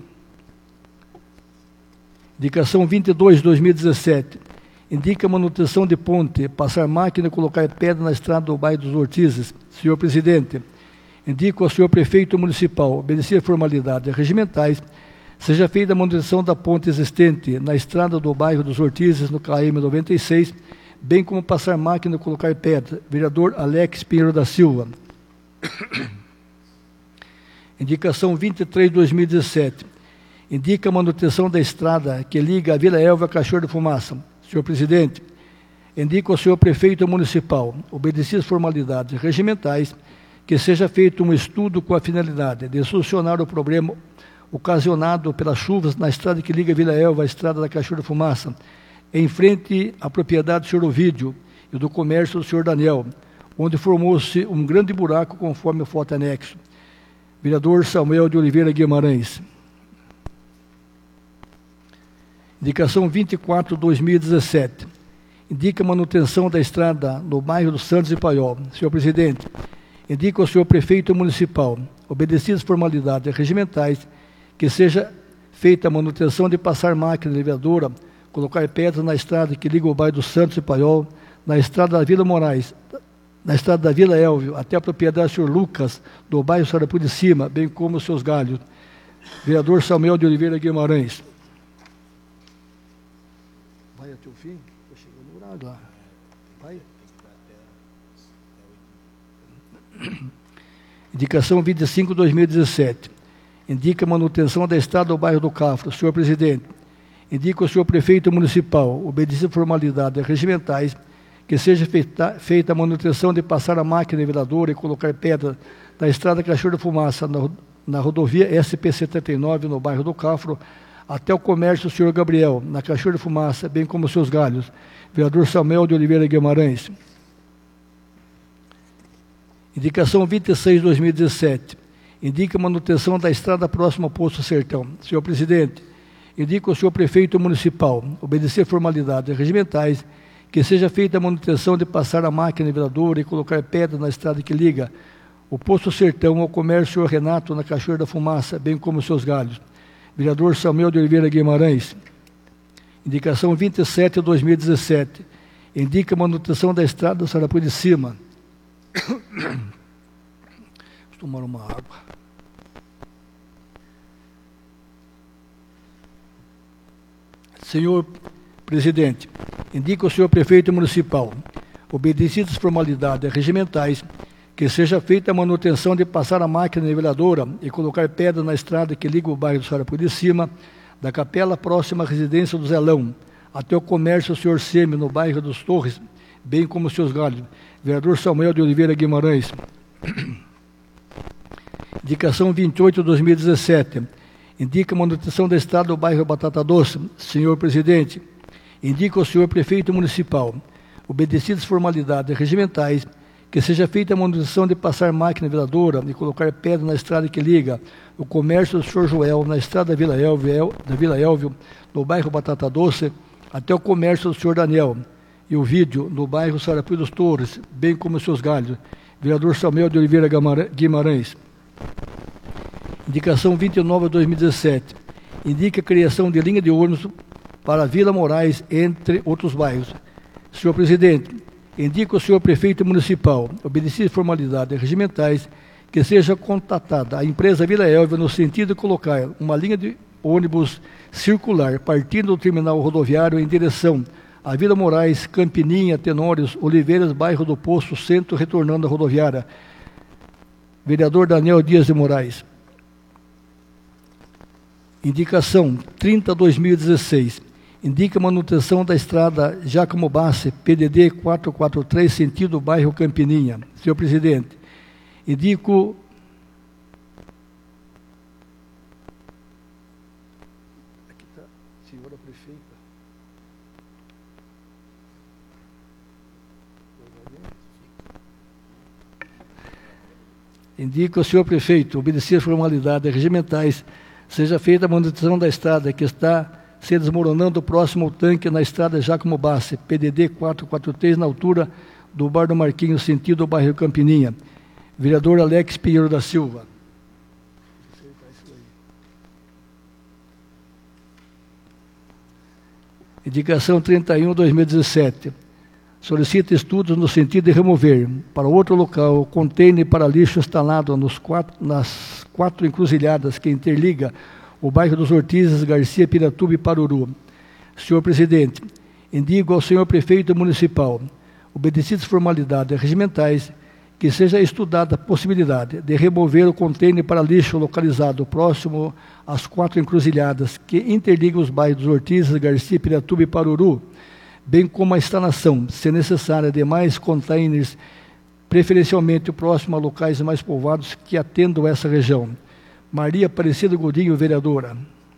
Indicação vinte e dois de dois mil e dezessete. Indica a manutenção de ponte, passar máquina e colocar pedra na estrada do bairro dos Ortizes. Senhor presidente, indico ao senhor prefeito municipal, obedecer formalidades regimentais, seja feita a manutenção da ponte existente na estrada do bairro dos Ortizes, no K M noventa e seis, bem como passar máquina e colocar pedra. Vereador Alex Pinheiro da Silva. Indicação vinte e três de dois mil e dezessete. Indica a manutenção da estrada que liga a Vila Elva a Cachoeiro de Fumaça. Senhor presidente, indico ao senhor prefeito municipal, obedecidas formalidades regimentais, que seja feito um estudo com a finalidade de solucionar o problema ocasionado pelas chuvas na estrada que liga a Vila Elva à estrada da Cachoeiro de Fumaça, em frente à propriedade do senhor Ovídio e do comércio do senhor Daniel, onde formou-se um grande buraco conforme o foto anexo. Vereador Samuel de Oliveira Guimarães. Indicação vinte e quatro de dois mil e dezessete. Indica a manutenção da estrada no bairro do Santos e Paiol. Senhor presidente, indica ao senhor prefeito municipal, obedecidas formalidades regimentais, que seja feita a manutenção de passar máquina elevadora, colocar pedras na estrada que liga o bairro do Santos e Paiol, na estrada da Vila Moraes, na estrada da Vila Elvio, até a propriedade do senhor Lucas, do bairro Sarapu de Cima, bem como os seus galhos. Vereador Samuel de Oliveira Guimarães. Vai até o fim? Estou chegando no horário lá. Vai. Indicação vinte e cinco, dois mil e dezessete. Indica manutenção da estrada ao bairro do Cafro. Senhor presidente, indica o senhor prefeito municipal, obedecido formalidades regimentais, que seja feita, feita a manutenção de passar a máquina niveladora e colocar pedra da estrada Cachoeira da Fumaça na, na rodovia S P setenta e nove, no bairro do Cafro, até o comércio do senhor Gabriel, na Cachoeira da Fumaça, bem como seus galhos. Vereador Samuel de Oliveira Guimarães. Indicação vinte e seis, dois mil e dezessete. Indica manutenção da estrada próxima ao Poço Sertão. Senhor presidente, indica o senhor prefeito municipal, obedecer formalidades regimentais, que seja feita a manutenção de passar a máquina niveladora e colocar pedra na estrada que liga o Poço Sertão ao comércio senhor Renato, na Cachoeira da Fumaça, bem como seus galhos. Vereador Samuel de Oliveira Guimarães. Indicação vinte e sete, dois mil e dezessete. Indica manutenção da estrada do Sarapu de Cima. Vou tomar uma água. Senhor presidente, indica o senhor prefeito municipal, obedecidas formalidades regimentais, que seja feita a manutenção de passar a máquina niveladora e colocar pedra na estrada que liga o bairro do Sarapu de Cima, da capela próxima à residência do Zelão, até o comércio do senhor Semi, no bairro dos Torres, bem como seus galhos. Vereador Samuel de Oliveira Guimarães. Indicação vinte e oito, dois mil e dezessete. Indica a manutenção da estrada do bairro Batata Doce. Senhor presidente, indica o senhor prefeito municipal, obedecidas formalidades regimentais, que seja feita a manutenção de passar máquina niveladora e colocar pedra na estrada que liga o comércio do senhor Joel, na estrada da Vila Elvio, da Vila Elvio, no bairro Batata Doce, até o comércio do senhor Daniel, e o vídeo no bairro Sarapu dos Torres, bem como seus galhos. Vereador Samuel de Oliveira Guimarães. Indicação vinte e nove, dois mil e dezessete. Indica a criação de linha de ônibus para Vila Moraes, entre outros bairros. Senhor presidente, indica o senhor prefeito municipal, obedecidas formalidades regimentais, que seja contatada a empresa Vila Elvio no sentido de colocar uma linha de ônibus circular partindo do terminal rodoviário em direção a Vila Moraes, Campininha, Tenórios, Oliveiras, bairro do Poço, centro, retornando à rodoviária. Vereador Daniel Dias de Moraes. Indicação trinta, dois mil e dezesseis. Indica manutenção da estrada Giacomo Bassi, P D D quatrocentos e quarenta e três, sentido bairro Campininha. Senhor presidente, indico... Aqui está, senhora prefeita. Indica o senhor prefeito, obedecer às formalidades regimentais, seja feita a manutenção da estrada que está se desmoronando próximo ao tanque na estrada Giacomo Bassi, P D D quatrocentos e quarenta e três, na altura do Bar do Marquinhos, sentido bairro Campininha. Vereador Alex Pinheiro da Silva. Indicação trinta e um, dois mil e dezessete. Solicita estudos no sentido de remover para outro local o container para lixo instalado nos quatro, nas quatro encruzilhadas que interliga o bairro dos Ortizes, Garcia, Piratuba e Paruru. Senhor presidente, indico ao senhor prefeito municipal, obedecidas formalidades regimentais, que seja estudada a possibilidade de remover o container para lixo localizado próximo às quatro encruzilhadas que interligam os bairros dos Ortizes, Garcia, Piratuba e Paruru, bem como a instalação, se necessária, de mais containers, preferencialmente próximo a locais mais povoados que atendam essa região. Maria Aparecida Godinho, vereadora.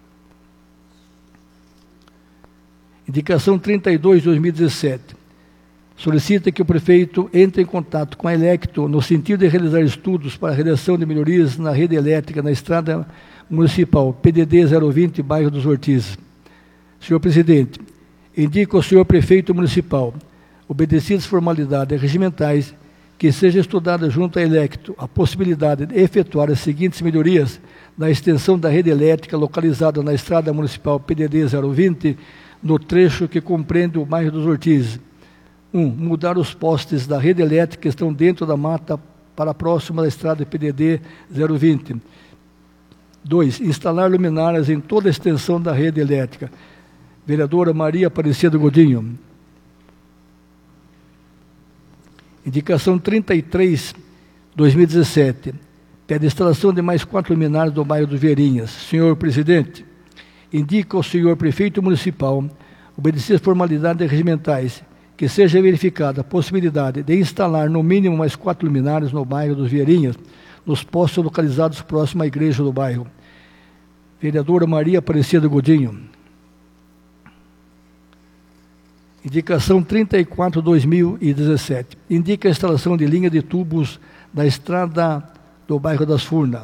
Indicação trinta e dois, dois mil e dezessete. Solicita que o prefeito entre em contato com a Electro no sentido de realizar estudos para a realização de melhorias na rede elétrica na estrada municipal, P D D zero vinte, bairro dos Ortizes. Senhor presidente, indica ao senhor prefeito municipal, obedecidas formalidades regimentais, que seja estudada junto à Electro a possibilidade de efetuar as seguintes melhorias na extensão da rede elétrica localizada na estrada municipal P D D zero vinte, no trecho que compreende o bairro dos Ortizes. um. Mudar os postes da rede elétrica que estão dentro da mata para próxima da estrada P D D zero vinte. dois. Instalar luminárias em toda a extensão da rede elétrica. Vereadora Maria Aparecida Godinho. Indicação trinta e três, dois mil e dezessete. Pede instalação de mais quatro luminárias do bairro do Verinhas. Senhor presidente, indica ao senhor prefeito municipal, obedecer às formalidades regimentais, que seja verificada a possibilidade de instalar no mínimo mais quatro luminárias no bairro dos Verinhas, nos postos localizados próximo à igreja do bairro. Vereadora Maria Aparecida Godinho. Indicação trinta e quatro, dois mil e dezessete. Indica a instalação de linha de tubos da estrada do bairro das Furnas.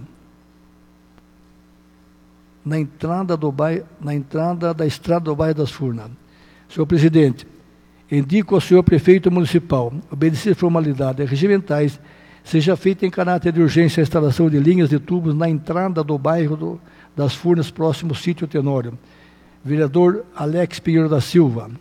Na entrada, do bairro, na entrada da estrada do bairro das Furnas. Senhor presidente, indico ao senhor prefeito municipal, obedecer formalidades regimentais, seja feita em caráter de urgência a instalação de linhas de tubos na entrada do bairro do, das Furnas, próximo ao sítio Tenório. Vereador Alex Pinheiro da Silva.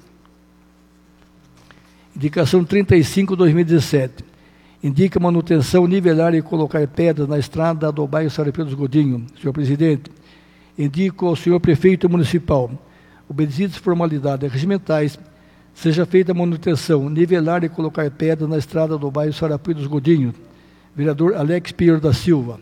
Indicação trinta e cinco, dois mil e dezessete. Indica manutenção, nivelar e colocar pedras na estrada do bairro Sarapia dos Godinho. Senhor presidente, indico ao senhor prefeito municipal, obedecidas formalidades regimentais, seja feita a manutenção, nivelar e colocar pedras na estrada do bairro Sarapia dos Godinho. Vereador Alex Pinheiro da Silva.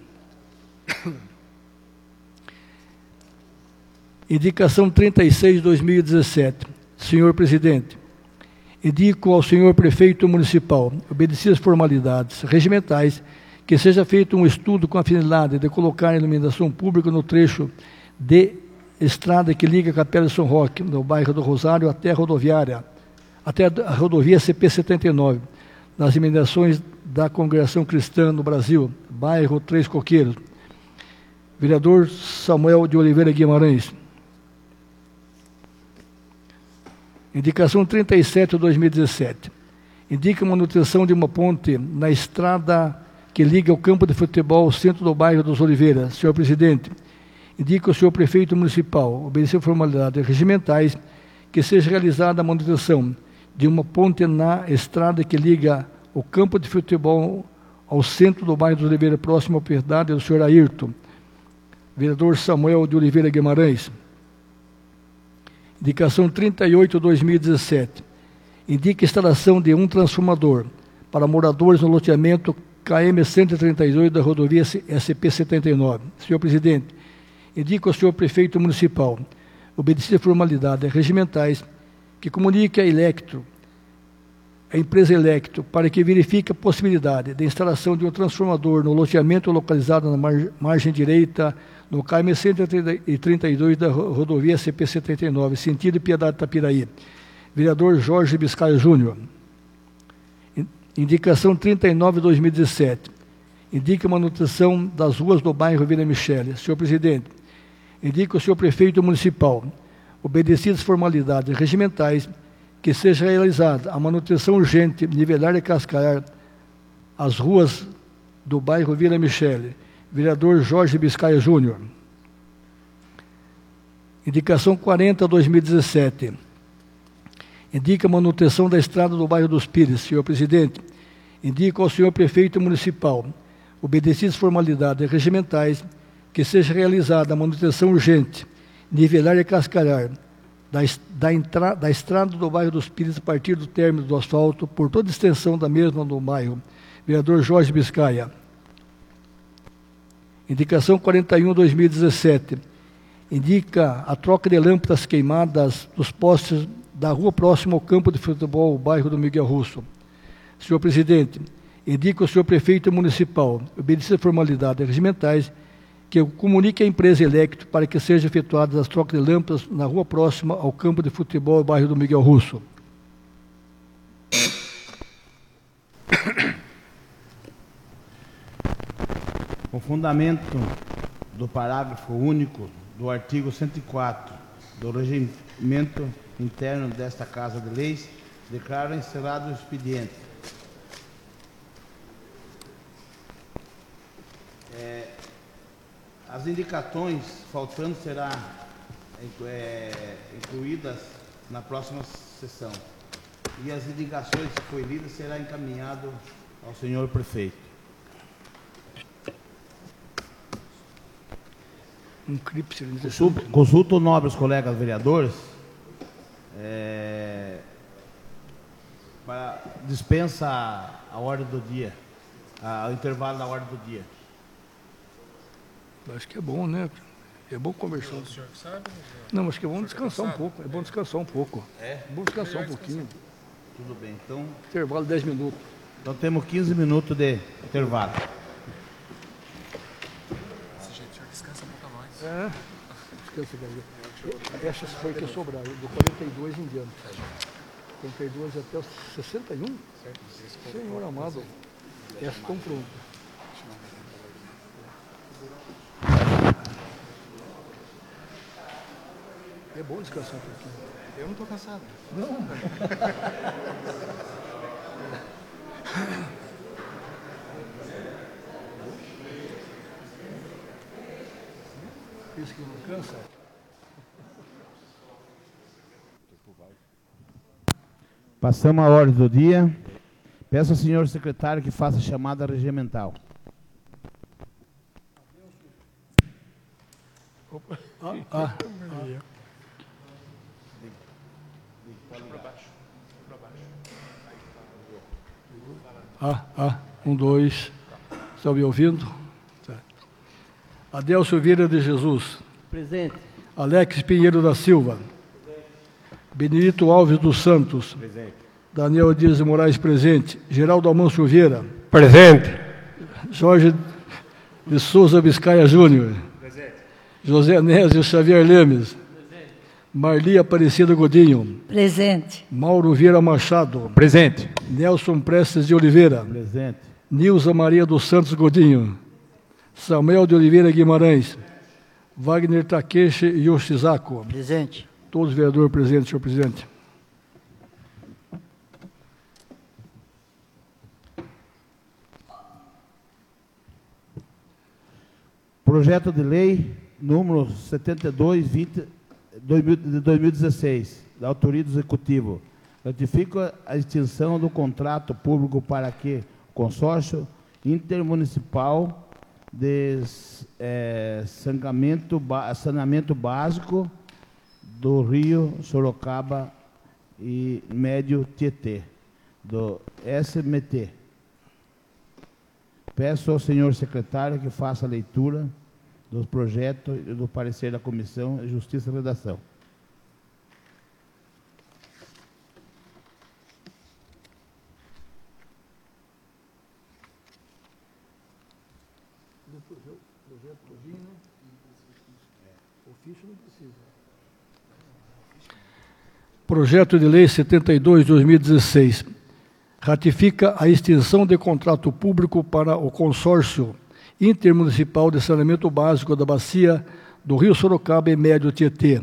Indicação trinta e seis, dois mil e dezessete. Senhor presidente, indico ao senhor prefeito municipal, obedecidas as formalidades regimentais, que seja feito um estudo com a finalidade de colocar iluminação pública no trecho de estrada que liga a Capela de São Roque, no bairro do Rosário, até a rodoviária, até a rodovia C P setenta e nove, nas imediações da Congregação Cristã no Brasil, bairro Três Coqueiros. Vereador Samuel de Oliveira Guimarães. Indicação trinta e sete, dois mil e dezessete. Indica a manutenção de uma ponte na estrada que liga o campo de futebol ao centro do bairro dos Oliveiras. Senhor presidente, indica ao senhor prefeito municipal, obedecer formalidades regimentais, que seja realizada a manutenção de uma ponte na estrada que liga o campo de futebol ao centro do bairro dos Oliveiras, próximo à propriedade do senhor Ayrton. Vereador Samuel de Oliveira Guimarães. Indicação trinta e oito, dois mil e dezessete. Indica a instalação de um transformador para moradores no loteamento K M cento e trinta e dois da rodovia S P setenta e nove. Senhor presidente, indica ao senhor prefeito municipal, obedecer formalidades regimentais, que comunique a Electro, a empresa Electro, para que verifique a possibilidade de instalação de um transformador no loteamento localizado na mar margem direita no K M cento e trinta e dois da rodovia S P setenta e nove, sentido Piedade Tapiraí. Vereador Jorge Biscaia Júnior. Indicação trinta e nove, dois mil e dezessete. Indica a manutenção das ruas do bairro Vila Michele. Senhor presidente, indica o senhor prefeito municipal, obedecidas formalidades regimentais, que seja realizada a manutenção urgente, nivelar e cascalhar as ruas do bairro Vila Michele. Vereador Jorge Biscaia Júnior. Indicação quarenta, dois mil e dezessete. Indica a manutenção da estrada do bairro dos Pires. Senhor presidente, indica ao senhor prefeito municipal, obedecidas formalidades regimentais, que seja realizada a manutenção urgente, nivelar e cascalhar da, da, entra, da estrada do bairro dos Pires a partir do término do asfalto por toda a extensão da mesma no bairro. Vereador Jorge Biscaia. Indicação quarenta e um, dois mil e dezessete. Indica a troca de lâmpadas queimadas dos postes da rua próxima ao campo de futebol, bairro do Miguel Russo. Senhor presidente, indica o senhor prefeito municipal, obedecer a formalidades regimentais, que comunique à empresa Electro para que sejam efetuadas as trocas de lâmpadas na rua próxima ao campo de futebol, bairro do Miguel Russo. Com fundamento do parágrafo único do artigo cento e quatro do regimento interno desta Casa de Leis, declaro encerrado o expediente. É, as indicações faltantes serão é, incluídas na próxima sessão. e as indicações que foi lida será encaminhado ao senhor prefeito. Um CRIPS. Consulto, consulto nobres colegas vereadores, é, para dispensa a, a ordem do dia, a, o intervalo da ordem do dia. Acho que é bom, né? É bom conversar. O senhor que sabe? Não, acho que é bom descansar um pouco. É bom descansar um pouco. É? É bom descansar um pouquinho. Tudo bem, então, Intervalo de dez minutos. então temos quinze minutos de intervalo. Desse jeito o senhor descansa um pouco a mais. É. Descansa, galera. Essas foi que sobraram, do quarenta e dois em diante. quarenta e dois até os sessenta e um? Senhor amado, essas estão prontas. É bom descansar um pouquinho. Eu não estou cansado. Não. Isso que não cansa. Passamos a ordem do dia. Peço ao senhor secretário que faça a chamada regimental. Ah, ah. Ah, ah, um, dois. Estão me ouvindo? Tá. Adelso Vieira de Jesus. Presente. Alex Pinheiro da Silva. Benedito Alves dos Santos. Presente. Daniel Dias de Moraes, presente. Geraldo Amancio Vieira. Presente. Jorge de Souza Biscaia Júnior. Presente. José Nésio Xavier Lemes. Presente. Marli Aparecida Godinho. Presente. Mauro Vieira Machado. Presente. Nelson Prestes de Oliveira. Presente. Nilza Maria dos Santos Godinho. Samuel de Oliveira Guimarães. Wagner Takeshi Yoshizako. Presente. Todos os vereadores presentes, senhor presidente. Projeto de lei número setenta e dois, vinte, de dois mil e dezesseis, da autoria do Executivo. Ratifica a extinção do contrato público para que o consórcio intermunicipal de é, saneamento, saneamento básico do Rio Sorocaba e Médio Tietê, do S M T. Peço ao senhor secretário que faça a leitura dos projetos e do parecer da Comissão de Justiça e Redação. Projeto de Lei setenta e dois, dois mil e dezesseis. Ratifica a extinção de contrato público para o consórcio intermunicipal de saneamento básico da bacia do Rio Sorocaba e Médio Tietê.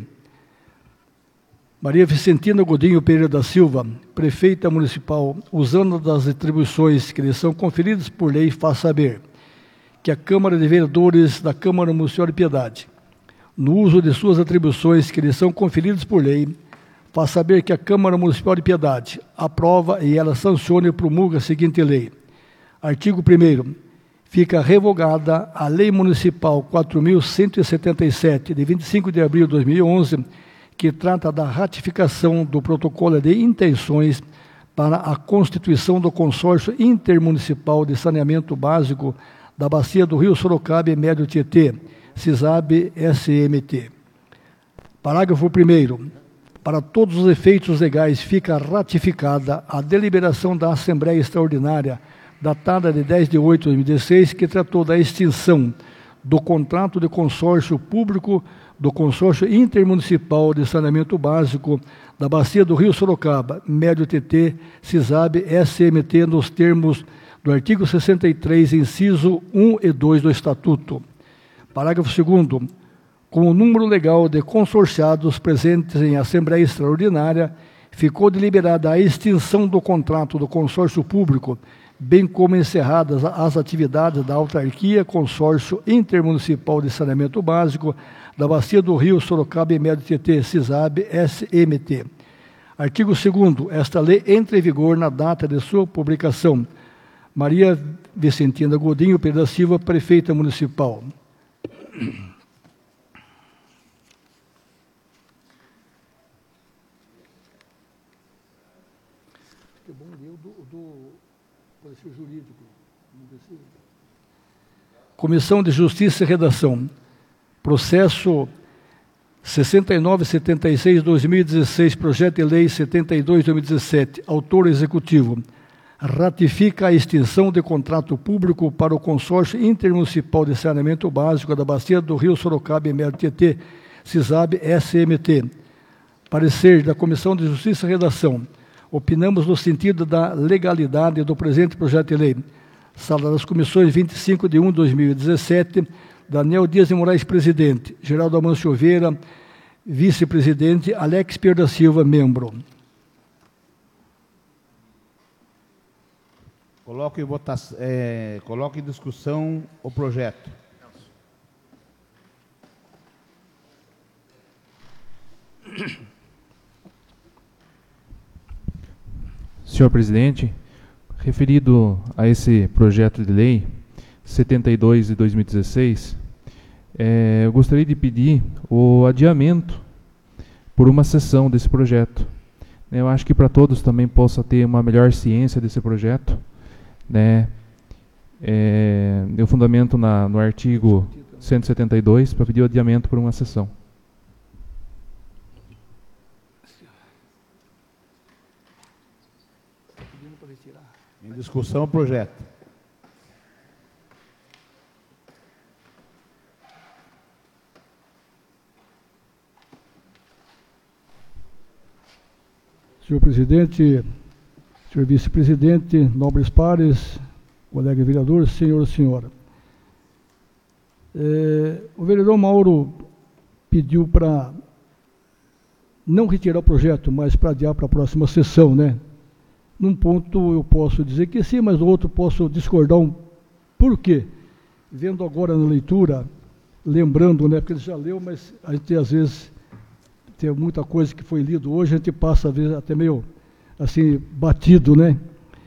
Maria Vicentina Godinho Pereira da Silva, prefeita municipal, usando das atribuições que lhe são conferidas por lei, faz saber que a Câmara de Vereadores da Câmara Municipal de Piedade, no uso de suas atribuições que lhe são conferidas por lei, faz saber que a Câmara Municipal de Piedade aprova e ela sanciona e promulga a seguinte lei. Artigo primeiro. Fica revogada a Lei Municipal quatro mil cento e setenta e sete, de vinte e cinco de abril de dois mil e onze, que trata da ratificação do protocolo de intenções para a constituição do consórcio intermunicipal de saneamento básico da bacia do Rio Sorocaba e Médio Tietê, CISAB S M T. Parágrafo primeiro. Para todos os efeitos legais, fica ratificada a deliberação da Assembleia Extraordinária, datada de dez de oito de dois mil e dezesseis, que tratou da extinção do contrato de consórcio público do consórcio intermunicipal de saneamento básico da bacia do Rio Sorocaba, Médio Tietê, CISAB S M T, nos termos do artigo sessenta e três, inciso um e dois do Estatuto. Parágrafo segundo. Com o número legal de consorciados presentes em Assembleia Extraordinária, ficou deliberada a extinção do contrato do consórcio público, bem como encerradas as atividades da autarquia Consórcio Intermunicipal de Saneamento Básico da Bacia do Rio Sorocaba e Médio Tietê, CISAB S M T. Artigo segundo. Esta lei entra em vigor na data de sua publicação. Maria Vicentina Godinho Pereira da Silva, prefeita municipal. Que bom ler o do, do parecer jurídico. Comissão de Justiça e Redação. Processo sessenta e nove setenta e seis, dois mil e dezesseis, Projeto de Lei setenta e dois, dois mil e dezessete. Autor executivo. Ratifica a extinção de contrato público para o Consórcio Intermunicipal de Saneamento Básico da Bacia do Rio Sorocaba e Médio Tietê, CISAB S M T. Parecer da Comissão de Justiça e Redação. Opinamos no sentido da legalidade do presente projeto de lei. Sala das Comissões, vinte e cinco de um de dois mil e dezessete, Daniel Dias de Moraes, presidente. Geraldo Amâncio Silveira, vice-presidente. Alex Pereira da Silva, membro. Coloque em, votação, é, coloque em discussão o projeto. Senhor presidente, referido a esse projeto de lei setenta e dois de dois mil e dezesseis, é, eu gostaria de pedir o adiamento por uma sessão desse projeto. Eu acho que para todos também possa ter uma melhor ciência desse projeto, né? É, eu fundamento na, no artigo cento e setenta e dois para pedir o adiamento por uma sessão. Em discussão o projeto. Senhor presidente, senhor vice-presidente, nobres pares, colega vereador, senhor e senhora. É, o vereador Mauro pediu para não retirar o projeto, mas para adiar para a próxima sessão, né? Num ponto eu posso dizer que sim, mas no outro posso discordar um por quê? Vendo agora na leitura, lembrando, né, porque ele já leu, mas a gente às vezes tem muita coisa que foi lido hoje, a gente passa às vezes até meio assim, batido, né?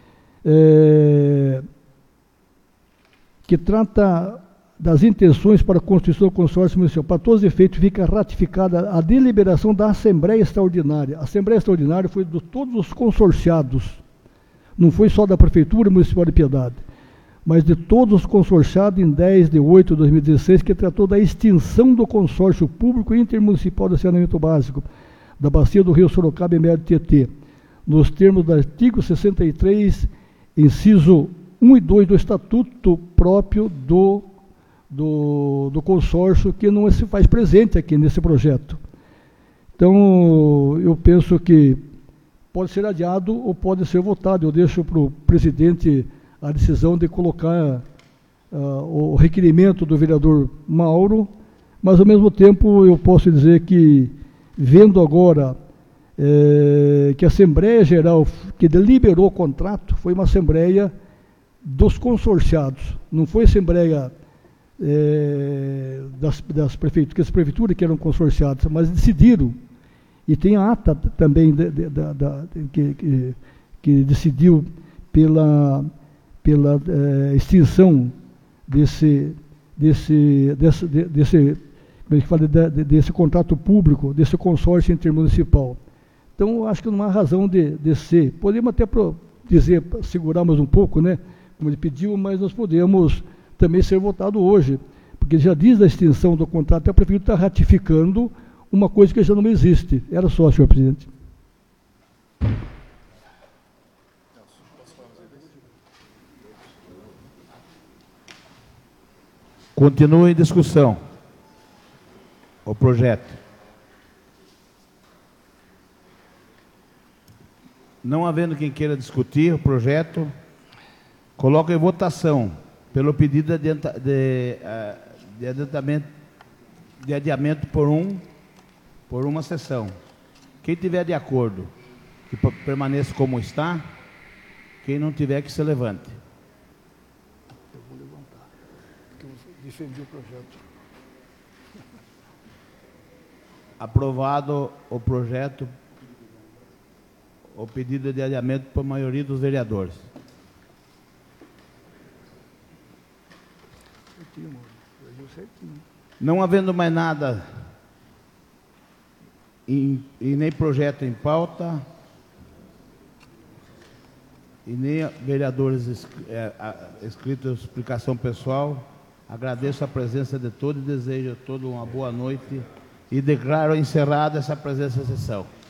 É, que trata das intenções para a constituição do consórcio municipal. Para todos os efeitos, fica ratificada a deliberação da Assembleia Extraordinária. A Assembleia Extraordinária foi de todos os consorciados, não foi só da Prefeitura Municipal de Piedade, mas de todos os consorciados em dez de oito de dois mil e dezesseis, que tratou da extinção do consórcio público intermunicipal de saneamento básico da Bacia do Rio Sorocaba e Médio Tietê, nos termos do artigo sessenta e três, inciso um e dois do Estatuto próprio do Do, do consórcio, que não se faz presente aqui nesse projeto. Então, eu penso que pode ser adiado ou pode ser votado. Eu deixo para o presidente a decisão de colocar uh, o requerimento do vereador Mauro, mas, ao mesmo tempo, eu posso dizer que, vendo agora eh, que a Assembleia Geral que deliberou o contrato foi uma Assembleia dos consorciados, não foi Assembleia É, das, das prefeituras, que as prefeituras que eram consorciadas, mas decidiram, e tem a ata também de, de, de, de, que, que, que decidiu pela, pela é, extinção desse, desse, desse, desse, como é que fala, de, desse contrato público, desse consórcio intermunicipal. Então, acho que não há razão de, de ser. Podemos até pro, dizer, segurar mais um pouco, né, como ele pediu, mas nós podemos também ser votado hoje, porque já diz a extinção do contrato, e a Prefeitura está ratificando uma coisa que já não existe. Era só, senhor presidente. Continua em discussão o projeto. Não havendo quem queira discutir o projeto, coloca em votação pelo pedido de, de, de, adiantamento, de adiamento por, um, por uma sessão. Quem tiver de acordo, que permaneça como está. Quem não tiver, que se levante. Eu vou levantar, porque eu defendi o projeto. Aprovado o projeto o pedido de adiamento por maioria dos vereadores. Não havendo mais nada em- e nem projeto em pauta, e nem vereadores ins- é, a- escritos explicação pessoal, agradeço a presença de todos e desejo a todos uma boa noite e declaro encerrada essa presença sessão.